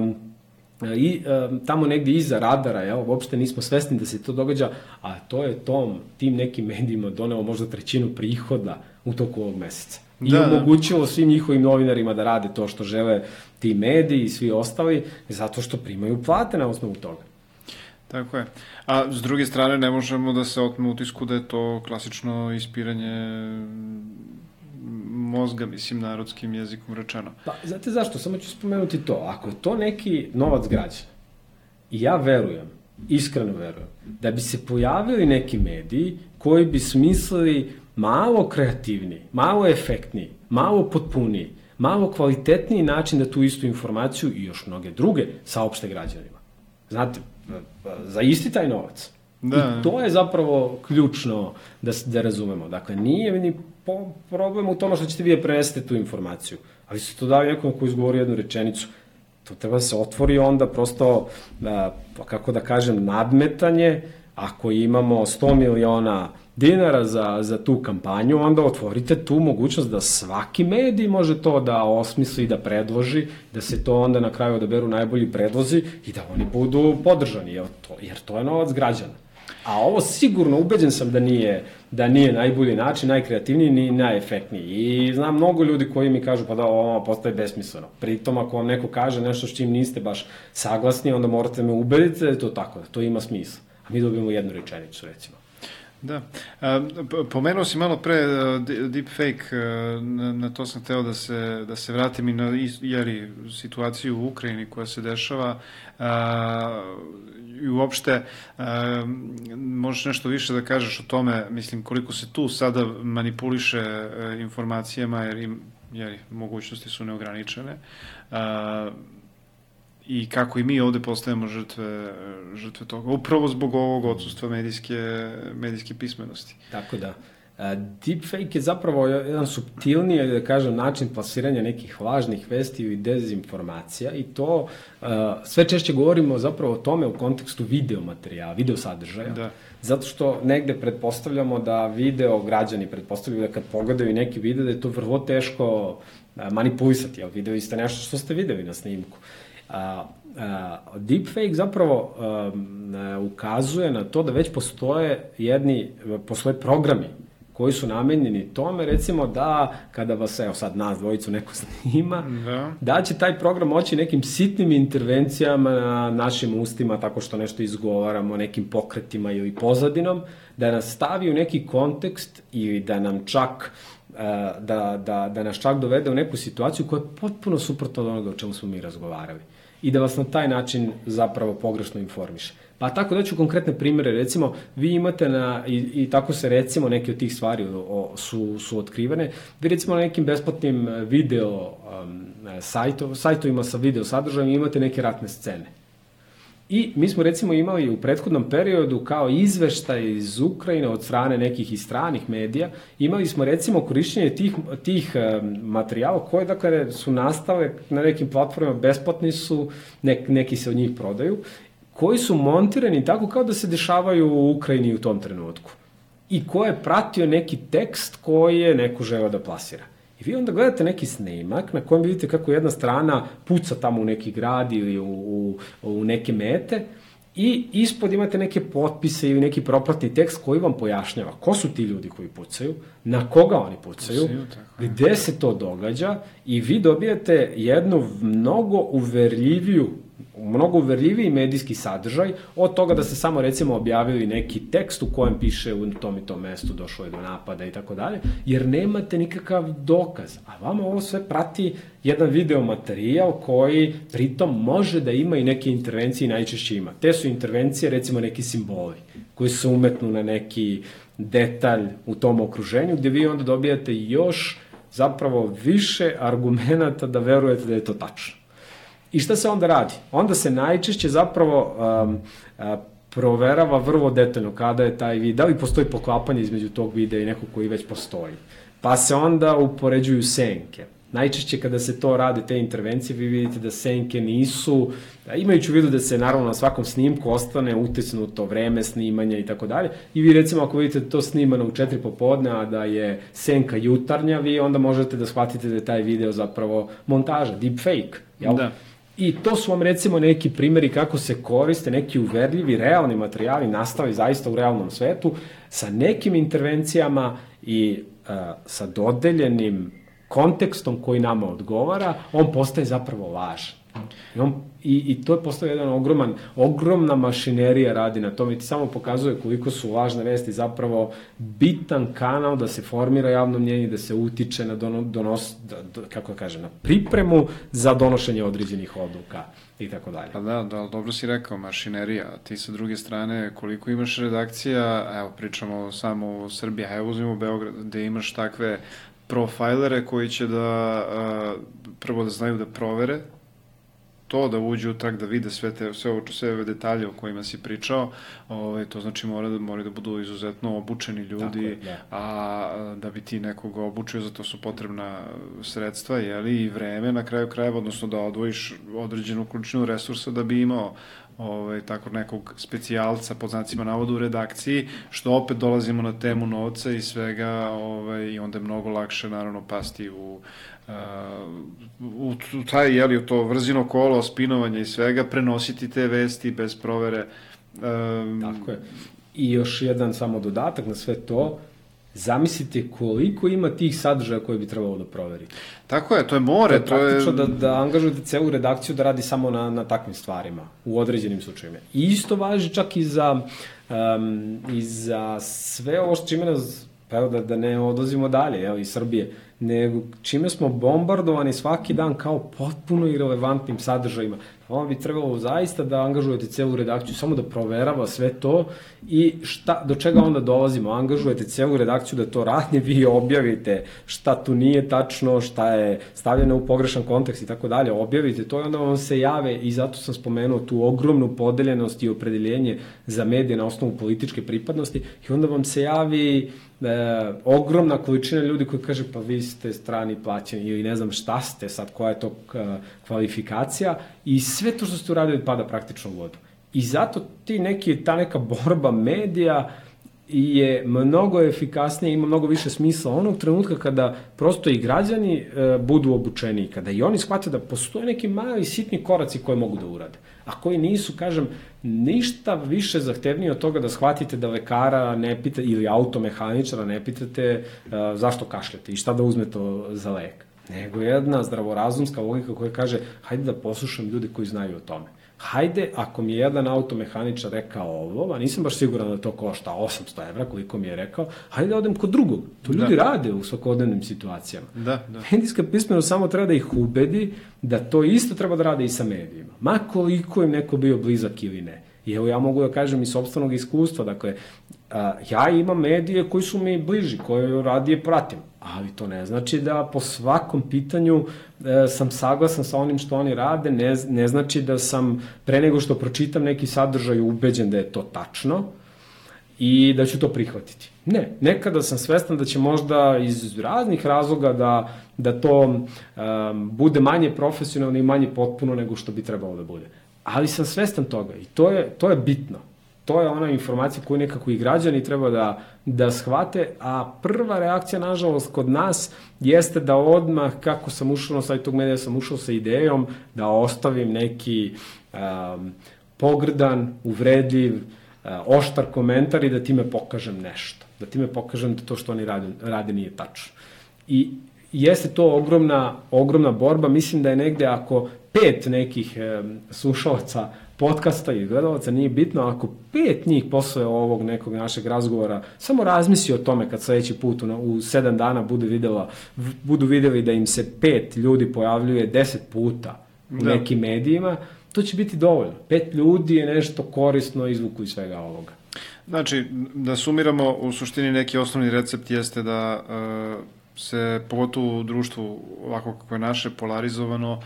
tamo negdje iza radara, uopšte nismo svesni da se to događa, a to je tim nekim medijima doneo možda 1/3 prihoda u toku ovog meseca. I omogućilo svim njihovim novinarima da rade to što žele ti mediji i svi ostali, zato što primaju plate na osnovu toga. Tako je. A s druge strane ne možemo da se otme utisku da je to klasično ispiranje mozga, mislim, narodskim jezikom rečeno. Pa, znate zašto? Samo ću spomenuti to. Ako je to neki novac građana, i ja verujem, iskreno verujem, da bi se pojavili neki mediji koji bi smislili malo kreativniji, malo efektniji, malo potpuniji, malo kvalitetniji način da tu istu informaciju i još mnoge druge saopšte građanima. Znate, za isti taj novac. Da. I to je zapravo ključno da razumemo. Dakle, nije ni problem u tome što ćete vi prenesete tu informaciju, ali se to daje nekom ko izgovori jednu rečenicu. To treba da se otvori onda prosto, kako da kažem, nadmetanje. Ako imamo 100 miliona dinara za tu kampanju, onda otvorite tu mogućnost da svaki medij može to da osmisli, da predloži, da se to onda na kraju odaberu najbolji predlozi i da oni budu podržani, jer to je novac građana. A ovo sigurno, ubeđen sam da nije najbolji način, najkreativniji, ni najefektniji. I znam mnogo ljudi koji mi kažu, pa da, ovo postaje besmisleno. Pritom, ako vam neko kaže nešto s čim niste baš saglasni, onda morate me ubediti da je to tako, da to ima smisla. A mi dobijemo jednu rečenicu, recimo. Da. Pomenuo si malo pre deepfake, na to sam hteo da se vratim i na situaciju u Ukrajini koja se dešava i uopšte možeš nešto više da kažeš o tome, mislim, koliko se tu sada manipuliše informacijama, jer mogućnosti su neograničene, i kako i mi ovde postajemo žrtve toga, upravo zbog ovog odsustva medijske pismenosti. Tako da. Deepfake je zapravo jedan suptilniji, da kažem, način plasiranja nekih lažnih vesti i dezinformacija i to sve češće govorimo zapravo o tome u kontekstu video materijala, video sadržaja. Da. Zato što negde pretpostavljamo da građani pretpostavljaju da kad pogledaju neki video da je to vrlo teško manipulisati, jer video ste nešto što ste videli na snimku. Deepfake zapravo ukazuje na to da već postoje programi koji su namenjeni tome, recimo da kada vas, evo sad nas dvojicu neko snima, da će taj program moći nekim sitnim intervencijama na našim ustima, tako što nešto izgovaramo, nekim pokretima ili pozadinom, da nas stavi u neki kontekst ili da nam čak da nas čak dovede u neku situaciju koja je potpuno suprotna od onoga o čemu smo mi razgovarali. I da vas na taj način zapravo pogrešno informiše. Pa tako da ću konkretne primere, recimo, vi imate i tako se recimo neke od tih stvari su otkrivene, vi recimo na nekim besplatnim video sajtovima sa video sadržajem imate neke ratne scene. I mi smo recimo imali u prethodnom periodu kao izveštaj iz Ukrajine od strane nekih i stranih medija, imali smo recimo korišćenje tih materijala koje dakle su nastale na nekim platformama, besplatni su, neki se od njih prodaju, koji su montirani tako kao da se dešavaju u Ukrajini u tom trenutku i ko je pratio neki tekst koji je neko želeo da plasira. I vi onda gledate neki snimak na kojem vidite kako jedna strana puca tamo u neki grad ili u neke mete i ispod imate neke potpise ili neki propratni tekst koji vam pojašnjava ko su ti ljudi koji pucaju, na koga oni pucaju, gde se to događa i vi dobijate jednu mnogo uverljiviji medijski sadržaj od toga da ste samo recimo objavili neki tekst u kojem piše u tom i tom mestu došlo je do napada i tako dalje, jer nemate nikakav dokaz. A vama ovo sve prati jedan video materijal koji pritom može da ima i neke intervencije i najčešće ima. Te su intervencije recimo neki simboli koji se umetnu na neki detalj u tom okruženju gde vi onda dobijate još zapravo više argumenata da verujete da je to tačno. I šta se onda radi? Onda se najčešće zapravo proverava vrlo detaljno kada je taj video, da li postoji poklapanje između tog videa i nekog koji već postoji. Pa se onda upoređuju senke. Najčešće kada se to rade, te intervencije, vi vidite da senke nisu, imajući u vidu da se naravno na svakom snimku ostane utisnuto vreme snimanja i tako dalje. I vi recimo ako vidite to snimano u 4 popodne, a da je senka jutarnja, vi onda možete da shvatite da je taj video zapravo montaža, deepfake. Jel? Da. I to su vam recimo neki primjeri kako se koriste neki uverljivi, realni materijali nastali zaista u realnom svetu sa nekim intervencijama i sa dodeljenim kontekstom koji nama odgovara, on postaje zapravo laž. I to je postao jedan ogromna mašinerija radi na tome i ti samo pokazuje koliko su lažne vesti zapravo bitan kanal da se formira javno mnjenje, da se utiče na na pripremu za donošenje određenih odluka i tako dalje. Pa da, dobro si rekao, mašinerija. Ti sa druge strane, koliko imaš redakcija, evo pričamo samo o Srbiji, a evo uzmimo Beograd, gde imaš takve profajlere koji će prvo da znaju da provere to, da uđu u trag, da vide sve ove detalje o kojima si pričao, to znači moraju da budu izuzetno obučeni ljudi, a da bi ti nekoga obučio, zato su potrebna sredstva, i vreme na kraju krajeva, odnosno da odvojiš određenu količinu resursa da bi imao tako nekog specijalca pod znacima navoda u redakciji, što opet dolazimo na temu novca i svega, i onda je mnogo lakše naravno pasti u taj, u to vrzino kolo, spinovanja i svega, prenositi te vesti bez provere. Tako je. I još jedan samo dodatak na sve to, zamislite koliko ima tih sadržaja koje bi trebalo da proverite. Tako je, to je more. To je praktično da angažujete celu redakciju da radi samo na takvim stvarima, u određenim slučajima. I isto važi čak i za sve ovo što čime nas, pa evo da ne odlazimo dalje, evo iz Srbije, nego čime smo bombardovani svaki dan kao potpuno irelevantnim sadržajima. Ovo bi trebalo zaista da angažujete celu redakciju samo da proverava sve to i do čega onda dolazimo. Angažujete celu redakciju da to radi, vi objavite šta tu nije tačno, šta je stavljeno u pogrešan kontekst i tako dalje, objavite to i onda vam se jave, i zato sam spomenuo tu ogromnu podeljenost i opredeljenje za medije na osnovu političke pripadnosti, i onda vam se javi ogromna količina ljudi koji kaže pa vi ste strani plaćeni ili ne znam šta ste sad, koja je to kvalifikacija, i sve to što ste uradili pada praktično u vodu. I zato ta neka borba medija je mnogo efikasnija, ima mnogo više smisla onog trenutka kada prosto i građani budu obučeni, kada i oni shvate da postoje neki mali sitni koraci koje mogu da urade, a koji nisu, kažem, ništa više zahtevnije od toga da shvatite da lekara ne pitate ili automehaničara ne pitate zašto kašljate i šta da uzmete za lek, nego jedna zdravorazumska logika koja kaže hajde da poslušam ljude koji znaju o tome. Hajde, ako mi je jedan automehaničar rekao ovo, a nisam baš siguran da to košta 800 evra, koliko mi je rekao, hajde da odem kod drugog. To ljudi rade u svakodnevnim situacijama. Medijska pismenost samo treba da ih ubedi da to isto treba da rade i sa medijima. Ma koliko im neko bio blizak ili ne. I evo ja mogu da kažem iz sopstvenog iskustva, dakle, ja imam medije koji su mi bliži, koje radije pratim, ali to ne znači da po svakom pitanju sam saglasan sa onim što oni rade, ne znači da sam pre nego što pročitam neki sadržaj ubeđen da je to tačno i da ću to prihvatiti. Ne, nekada sam svestan da će možda iz raznih razloga da to bude manje profesionalno i manje potpuno nego što bi trebalo da bude. Ali sam svestan toga i to je bitno. To je ona informacija koju nekako i građani treba da shvate, a prva reakcija, nažalost, kod nas jeste da odmah, kako sam ušao na sajt tog medija, sam ušao sa idejom da ostavim neki pogrdan, uvredljiv, oštar komentar i da time pokažem nešto. Da time pokažem da to što oni rade nije tačno. I jeste to ogromna borba. Mislim da je negde, ako 5 nekih slušalaca podcasta i gledalaca, nije bitno, ako 5 njih posle ovog nekog našeg razgovora samo razmisli o tome kad sledeći put u 7 dana budu videli da im se 5 ljudi pojavljuje 10 puta u nekim medijima, to će biti dovoljno. 5 ljudi je nešto korisno izvuku iz svega ovoga. Znači, da sumiramo, u suštini neki osnovni recept jeste da se, pogotovo u društvu ovako kako je naše, polarizovano,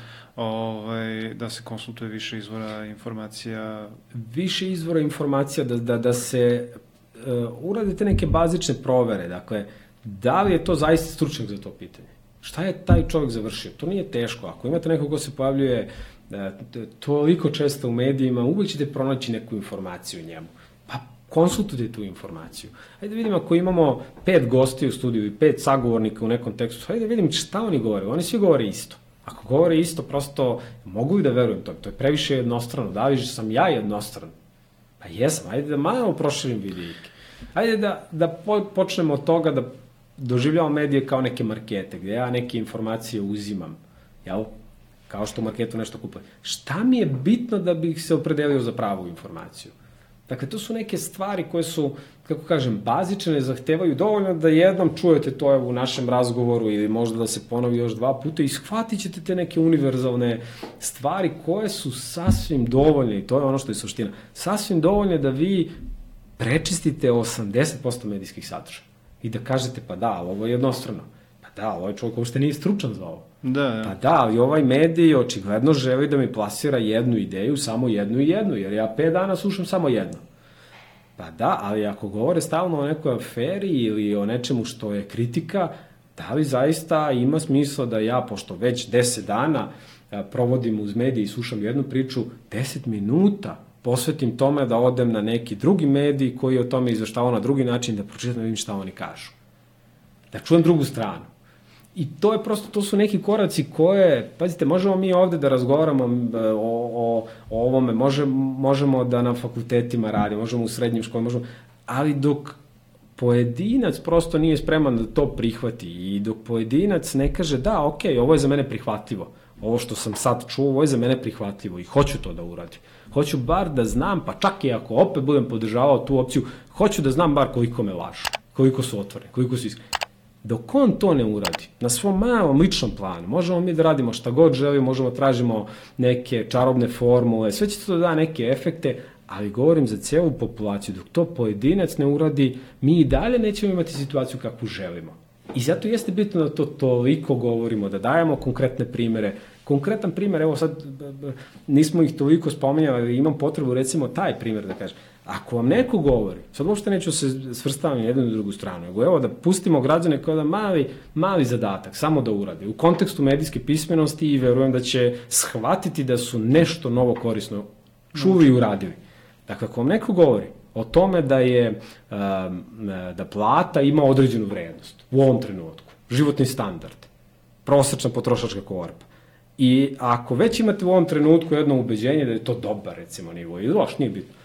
da se konsultuje više izvora informacija. Više izvora informacija, da se uradite neke bazične provere. Dakle, da li je to zaista stručnjak za to pitanje? Šta je taj čovjek završio? To nije teško. Ako imate nekog ko se pojavljuje toliko često u medijima, uvijek ćete pronaći neku informaciju u njemu. Pa konsultujte tu informaciju. Hajde vidimo, ako imamo 5 gosti u studiju i 5 sagovornika u nekom tekstu, hajde vidim šta oni govore. Oni svi govore isto. Ako govore isto, prosto mogu i da verujem to. To je previše jednostrano. Da li sam ja jednostran? Pa jesam. Hajde da malo proširim vidike. Hajde da počnemo od toga da doživljamo medije kao neke markete, gde ja neke informacije uzimam. Jel? Kao što u marketu nešto kupujem. Šta mi je bitno da bih se opredelio za pravu informaciju? Dakle, to su neke stvari koje su, kako kažem, bazične, zahtevaju dovoljno da jednom čujete to u našem razgovoru ili možda da se ponovi još 2 puta i shvatit ćete te neke univerzalne stvari koje su sasvim dovoljne, i to je ono što je suština, sasvim dovoljne da vi prečistite 80% medijskih sadržaja i da kažete pa da, ali ovo je jednostrano. Pa da, ovaj čovjek uopšte nije stručan za ovo. Pa da, ali ovaj medij očigledno želi da mi plasira jednu ideju, samo jednu i jednu, jer ja 5 dana slušam samo jedno. Pa da, ali ako govore stalno o nekoj aferi ili o nečemu što je kritika, da li zaista ima smisla da ja, pošto već 10 dana provodim uz medij i slušam jednu priču, 10 minuta posvetim tome da odem na neki drugi medij koji o tome izveštava na drugi način, da pročitam da vidim šta oni kažu. Da čujem drugu stranu. I to je prosto, to su neki koraci koje, pazite, možemo mi ovde da razgovaramo o ovome, možemo da na fakultetima radimo, možemo u srednjim školama, ali dok pojedinac prosto nije spreman da to prihvati i dok pojedinac ne kaže da, ok, ovo je za mene prihvatljivo, ovo što sam sad čuo, ovo je za mene prihvatljivo i hoću to da uradim. Hoću bar da znam, pa čak i ako opet budem podržavao tu opciju, hoću da znam bar koliko me lažu, koliko su otvoreni, koliko su iskreni. Dok on to ne uradi, na svom malom ličnom planu, možemo mi da radimo šta god želimo, možemo tražimo neke čarobne formule, sve će to da da neke efekte, ali govorim za cijelu populaciju, dok to pojedinac ne uradi, mi i dalje nećemo imati situaciju kakvu želimo. I zato jeste bitno da to toliko govorimo, da dajemo konkretne primere. Konkretan primer, evo sad, nismo ih toliko spominjali, ali imam potrebu recimo taj primer da kažem. Ako vam neko govori, sad uopšte neću se svrstavati na jednu i drugu stranu, nego evo da pustimo građane kao da mali zadatak, samo da urade, u kontekstu medijske pismenosti i verujem da će shvatiti da su nešto novo korisno čuli i uradili. Dakle, ako vam neko govori o tome da plata ima određenu vrednost u ovom trenutku, životni standard, prosečna potrošačka korpa, i ako već imate u ovom trenutku jedno ubeđenje da je to dobar, recimo, nivo, i loš, nije bitno,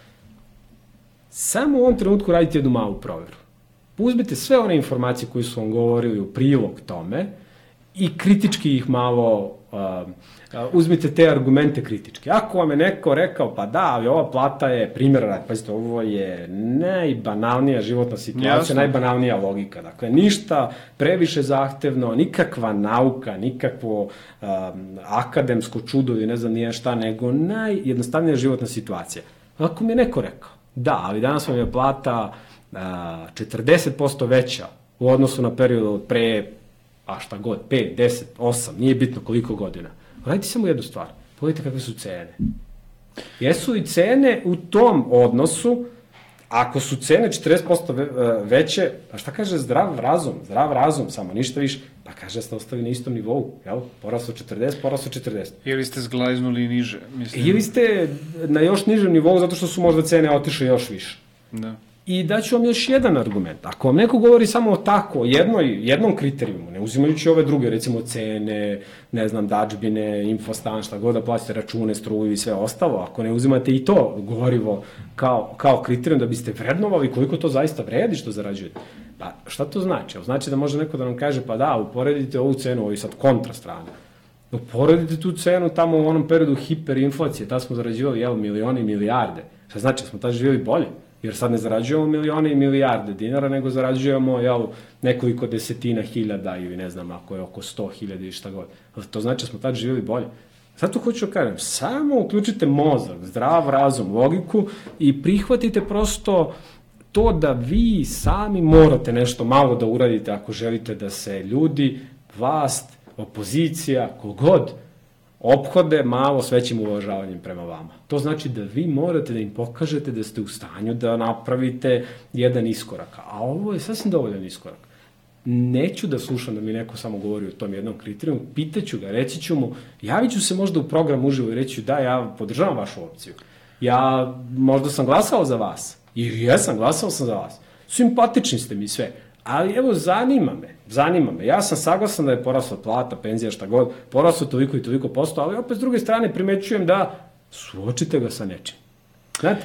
samo u ovom trenutku radite jednu malu proveru. Uzmite sve one informacije koje su vam govorili u prilog tome i kritički ih malo, uzmite te argumente kritički. Ako vam je neko rekao, pa da, ali ova plata je primjer rad, pazite, ovo je najbanalnija životna situacija, najbanalnija logika. Dakle, ništa previše zahtevno, nikakva nauka, nikakvo akademsko čudo ili ne znam nije šta, nego najjednostavnija životna situacija. Ako mi je neko rekao, da, ali danas vam je plata 40% veća u odnosu na period od pre, a šta god, 5, 10, 8, nije bitno koliko godina. Radite samo jednu stvar, pogledajte kakve su cene. Jesu li cene u tom odnosu, ako su cene 40% veće, pa šta kaže zdrav razum, samo ništa više, pa kaže da ste ostali na istom nivou, jel? Poraslo 40. Ili ste zglajznuli niže, mislim. Ili ste na još nižem nivou zato što su možda cene otišle još više. Da. I daću vam još jedan argument. Ako vam neko govori samo o tako, jednom kriterijumu, ne uzimajući ove druge, recimo cene, ne znam, dačbine, infostan, šta god da platite, račune, struju i sve ostalo, ako ne uzimate i to gorivo kao kriterijum da biste vrednovali koliko to zaista vredi što zarađujete, pa šta to znači? Znači da može neko da nam kaže, pa da, uporedite ovu cenu, ovo je sad kontra strana. Uporedite tu cenu tamo u onom periodu hiperinflacije, tada smo zarađivali, milioni i milijarde. Šta znači, smo tada živjeli bolje? Jer sad ne zarađujemo milione i milijarde dinara, nego zarađujemo nekoliko desetina hiljada ili ne znam, ako je oko 100.000 i šta god. To znači da smo tad živjeli bolje. Zato hoću da kažem, samo uključite mozak, zdrav razum, logiku i prihvatite prosto to da vi sami morate nešto malo da uradite ako želite da se ljudi, vlast, opozicija, kogod, ophode malo s većim uvažavanjem prema vama. To znači da vi morate da im pokažete da ste u stanju da napravite jedan iskorak. A ovo je sasvim dovoljan iskorak. Neću da slušam da mi neko samo govori o tom jednom kriterijumu, pitaću ga, reći ću mu, javit ću se možda u program uživo i reći ću da, ja podržavam vašu opciju. Ja možda sam glasao za vas. I jesam, glasao sam za vas. Simpatični ste mi sve. Ali evo, zanima me. Ja sam saglasan da je porasla plata, penzija, šta god, porasla toliko i toliko posto, ali opet s druge strane primećujem da suočite ga sa nečim. Znate,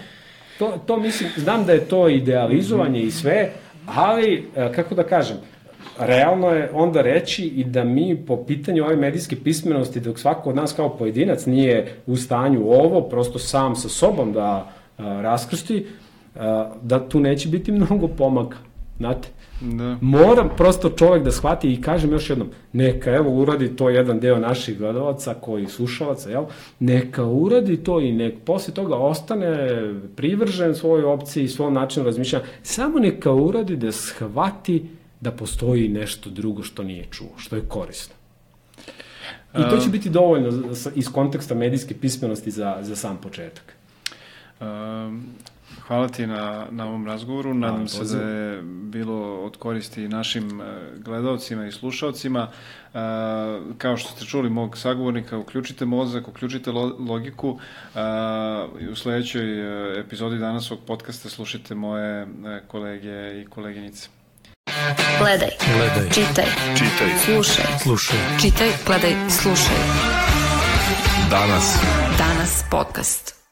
to mislim, znam da je to idealizovanje i sve, ali, kako da kažem, realno je onda reći i da mi po pitanju ove medijske pismenosti, dok svako od nas kao pojedinac nije u stanju ovo, prosto sam sa sobom da raskrsti, da tu neće biti mnogo pomaka. Znate, da. Moram prosto čovjek da shvati i kažem još jednom, neka evo uradi to jedan deo naših gledalaca koji slušalaca, jel? Neka uradi to i nek posle toga ostane privržen svojoj opciji, svom načinu razmišljanja, samo neka uradi da shvati da postoji nešto drugo što nije čuo, što je korisno. I to će biti dovoljno iz konteksta medijske pismenosti za sam početak. Hvala ti na ovom razgovoru. Nadam se da je bilo od koristi našim gledalcima i slušalcima. Kao što ste čuli mog sagovornika, uključite mozak, uključite logiku. U sledećoj epizodi danas ovog podcasta slušajte moje kolege i koleginice. Gledaj. Čitaj. Slušaj. Čitaj, gledaj, slušaj. Danas podcast.